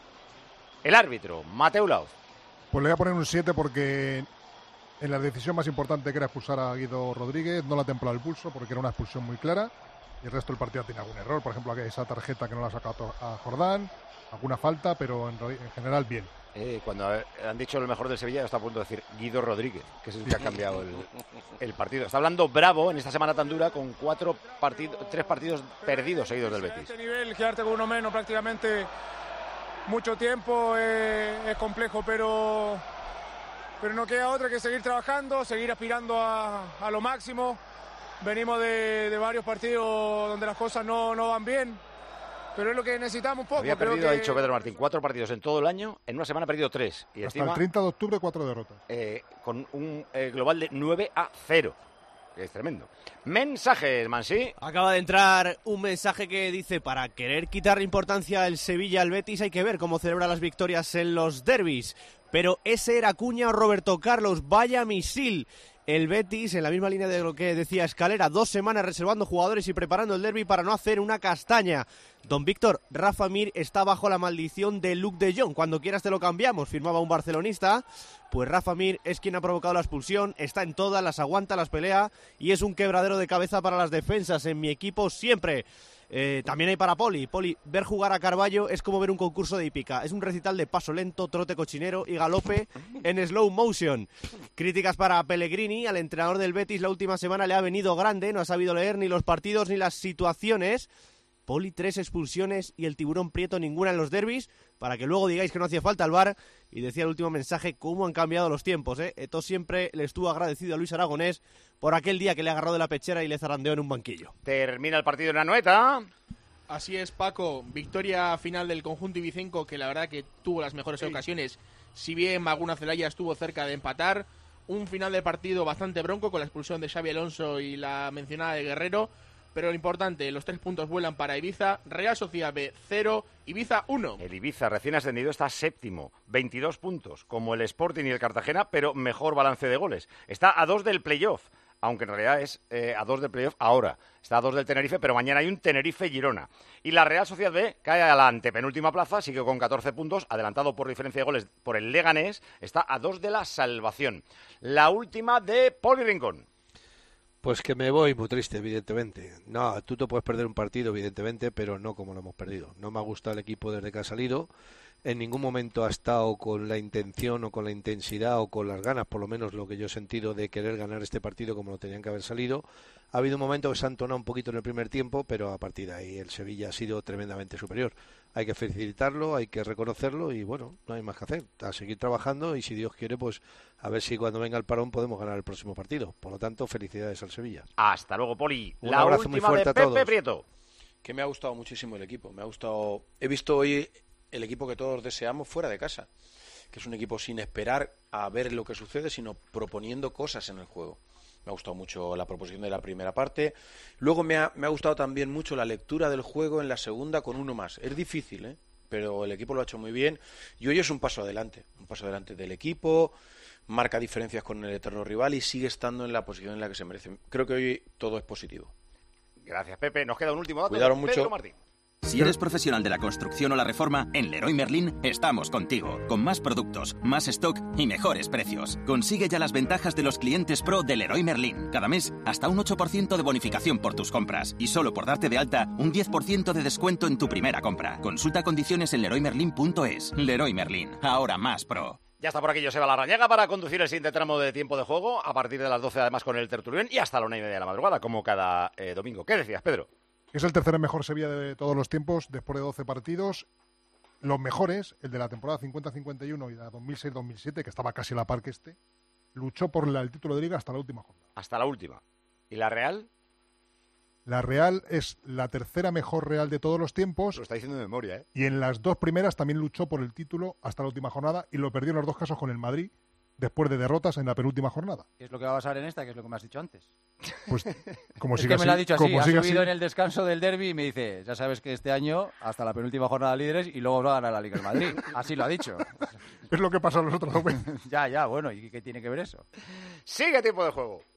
El árbitro, Mateu Laoz. Pues le voy a poner un siete porque en la decisión más importante, que era expulsar a Guido Rodríguez, no le ha templado el pulso porque era una expulsión muy clara. Y el resto del partido tiene algún error, por ejemplo, esa tarjeta que no la ha sacado a Jordán, alguna falta, pero en, en general bien. Eh, cuando han dicho el mejor del Sevilla, está a punto de decir Guido Rodríguez, que es el que ha cambiado el, el partido. Está hablando Bravo en esta semana tan dura con cuatro partidos, tres partidos perdidos seguidos del A Betis. este nivel, quedarte con uno menos prácticamente mucho tiempo eh, es complejo, pero, pero no queda otra que seguir trabajando, seguir aspirando a, a lo máximo. Venimos de, de varios partidos donde las cosas no, no van bien pero es lo que necesitamos un poco. Había Creo perdido, que... ha dicho Pedro Martín, cuatro partidos en todo el año, en una semana ha perdido tres. Y Hasta encima, el treinta de octubre, cuatro derrotas. Eh, con un eh, global de nueve a cero. Que es tremendo. Mensajes, Mansi. Acaba de entrar un mensaje que dice: para querer quitarle importancia al Sevilla al Betis hay que ver cómo celebra las victorias en los derbis. Pero ese era Acuña o Roberto Carlos, vaya misil. El Betis, en la misma línea de lo que decía Escalera, dos semanas reservando jugadores y preparando el derbi para no hacer una castaña. Don Víctor, Rafa Mir está bajo la maldición de Luc de Jong. Cuando quieras te lo cambiamos, firmaba un barcelonista. Pues Rafa Mir es quien ha provocado la expulsión, está en todas, las aguanta, las pelea y es un quebradero de cabeza para las defensas. En mi equipo siempre. Eh, también hay para Poli. Poli, ver jugar a Carballo es como ver un concurso de hípica. Es un recital de paso lento, trote cochinero y galope en slow motion. Críticas para Pellegrini. Al entrenador del Betis la última semana le ha venido grande. No ha sabido leer ni los partidos ni las situaciones. Poli, tres expulsiones y el tiburón Prieto ninguna en los derbis, para que luego digáis que no hacía falta el V A R. Y decía el último mensaje, cómo han cambiado los tiempos, ¿eh? Eto'o siempre le estuvo agradecido a Luis Aragonés por aquel día que le agarró de la pechera y le zarandeó en un banquillo. Termina el partido en Anoeta. Así es, Paco. Victoria final del conjunto ibicenco, que la verdad que tuvo las mejores sí. ocasiones. Si bien Maguna Zelaya estuvo cerca de empatar. Un final de partido bastante bronco con la expulsión de Xabi Alonso y la mencionada de Guerrero. Pero lo importante, los tres puntos vuelan para Ibiza. Real Sociedad B, cero, Ibiza uno. El Ibiza, recién ascendido, está séptimo, veintidós puntos, como el Sporting y el Cartagena, pero mejor balance de goles. Está a dos del playoff, aunque en realidad es eh, a dos del playoff ahora. Está a dos del Tenerife, pero mañana hay un Tenerife-Girona. Y la Real Sociedad B cae a la antepenúltima plaza, sigue con catorce puntos, adelantado por diferencia de goles por el Leganés, está a dos de la salvación. La última de Poli Rincón. Pues que me voy muy triste, evidentemente. No, tú te puedes perder un partido, evidentemente, pero no como lo hemos perdido. No me ha gustado el equipo desde que ha salido. En ningún momento ha estado con la intención o con la intensidad o con las ganas, por lo menos lo que yo he sentido, de querer ganar este partido como lo tenían que haber salido. Ha habido un momento que se ha entonado un poquito en el primer tiempo, pero a partir de ahí el Sevilla ha sido tremendamente superior. Hay que felicitarlo, hay que reconocerlo y bueno, no hay más que hacer. A seguir trabajando y si Dios quiere, pues a ver si cuando venga el parón podemos ganar el próximo partido. Por lo tanto, felicidades al Sevilla. Hasta luego, Poli. Un la abrazo última muy fuerte de a todos. Pepe Prieto. Que me ha gustado muchísimo el equipo. Me ha gustado. He visto hoy el equipo que todos deseamos fuera de casa, que es un equipo sin esperar a ver lo que sucede, sino proponiendo cosas en el juego. Me ha gustado mucho la proposición de la primera parte. Luego me ha, me ha gustado también mucho la lectura del juego en la segunda con uno más. Es difícil, ¿eh? Pero el equipo lo ha hecho muy bien. Y hoy es un paso adelante. Un paso adelante del equipo. Marca diferencias con el eterno rival y sigue estando en la posición en la que se merece. Creo que hoy todo es positivo. Gracias, Pepe. Nos queda un último dato. Cuidaros de mucho. Pedro Martín. Si eres profesional de la construcción o la reforma, en Leroy Merlin estamos contigo, con más productos, más stock y mejores precios. Consigue ya las ventajas de los clientes pro de Leroy Merlin. Cada mes, hasta un ocho por ciento de bonificación por tus compras. Y solo por darte de alta, un diez por ciento de descuento en tu primera compra. Consulta condiciones en leroy merlin punto es. Leroy Merlin, ahora más pro. Ya está por aquí Joseba Larrañaga para conducir el siguiente tramo de tiempo de juego, a partir de las doce además con el tertulión y hasta la una y media de la madrugada, como cada eh, domingo. ¿Qué decías, Pedro? Es el tercer mejor Sevilla de todos los tiempos, después de doce partidos. Los mejores, el de la temporada cincuenta cincuenta y uno y la dos mil seis dos mil siete, que estaba casi a la par que este, luchó por la, el título de Liga hasta la última jornada. Hasta la última. ¿Y la Real? La Real es la tercera mejor Real de todos los tiempos. Lo está diciendo de memoria, ¿eh? Y en las dos primeras también luchó por el título hasta la última jornada y lo perdió en los dos casos con el Madrid, después de derrotas en la penúltima jornada. ¿Qué es lo que va a pasar en esta? Que es lo que me has dicho antes. Pues como es siga que me lo ha así, dicho así, como ha siga subido así. en el descanso del derbi y me dice, ya sabes que este año hasta la penúltima jornada líderes y luego va a ganar la Liga del Madrid. Así lo ha dicho. Es lo que pasa a los otros dos veces. Ya, ya, bueno, ¿y qué tiene que ver eso? Sigue tiempo de juego.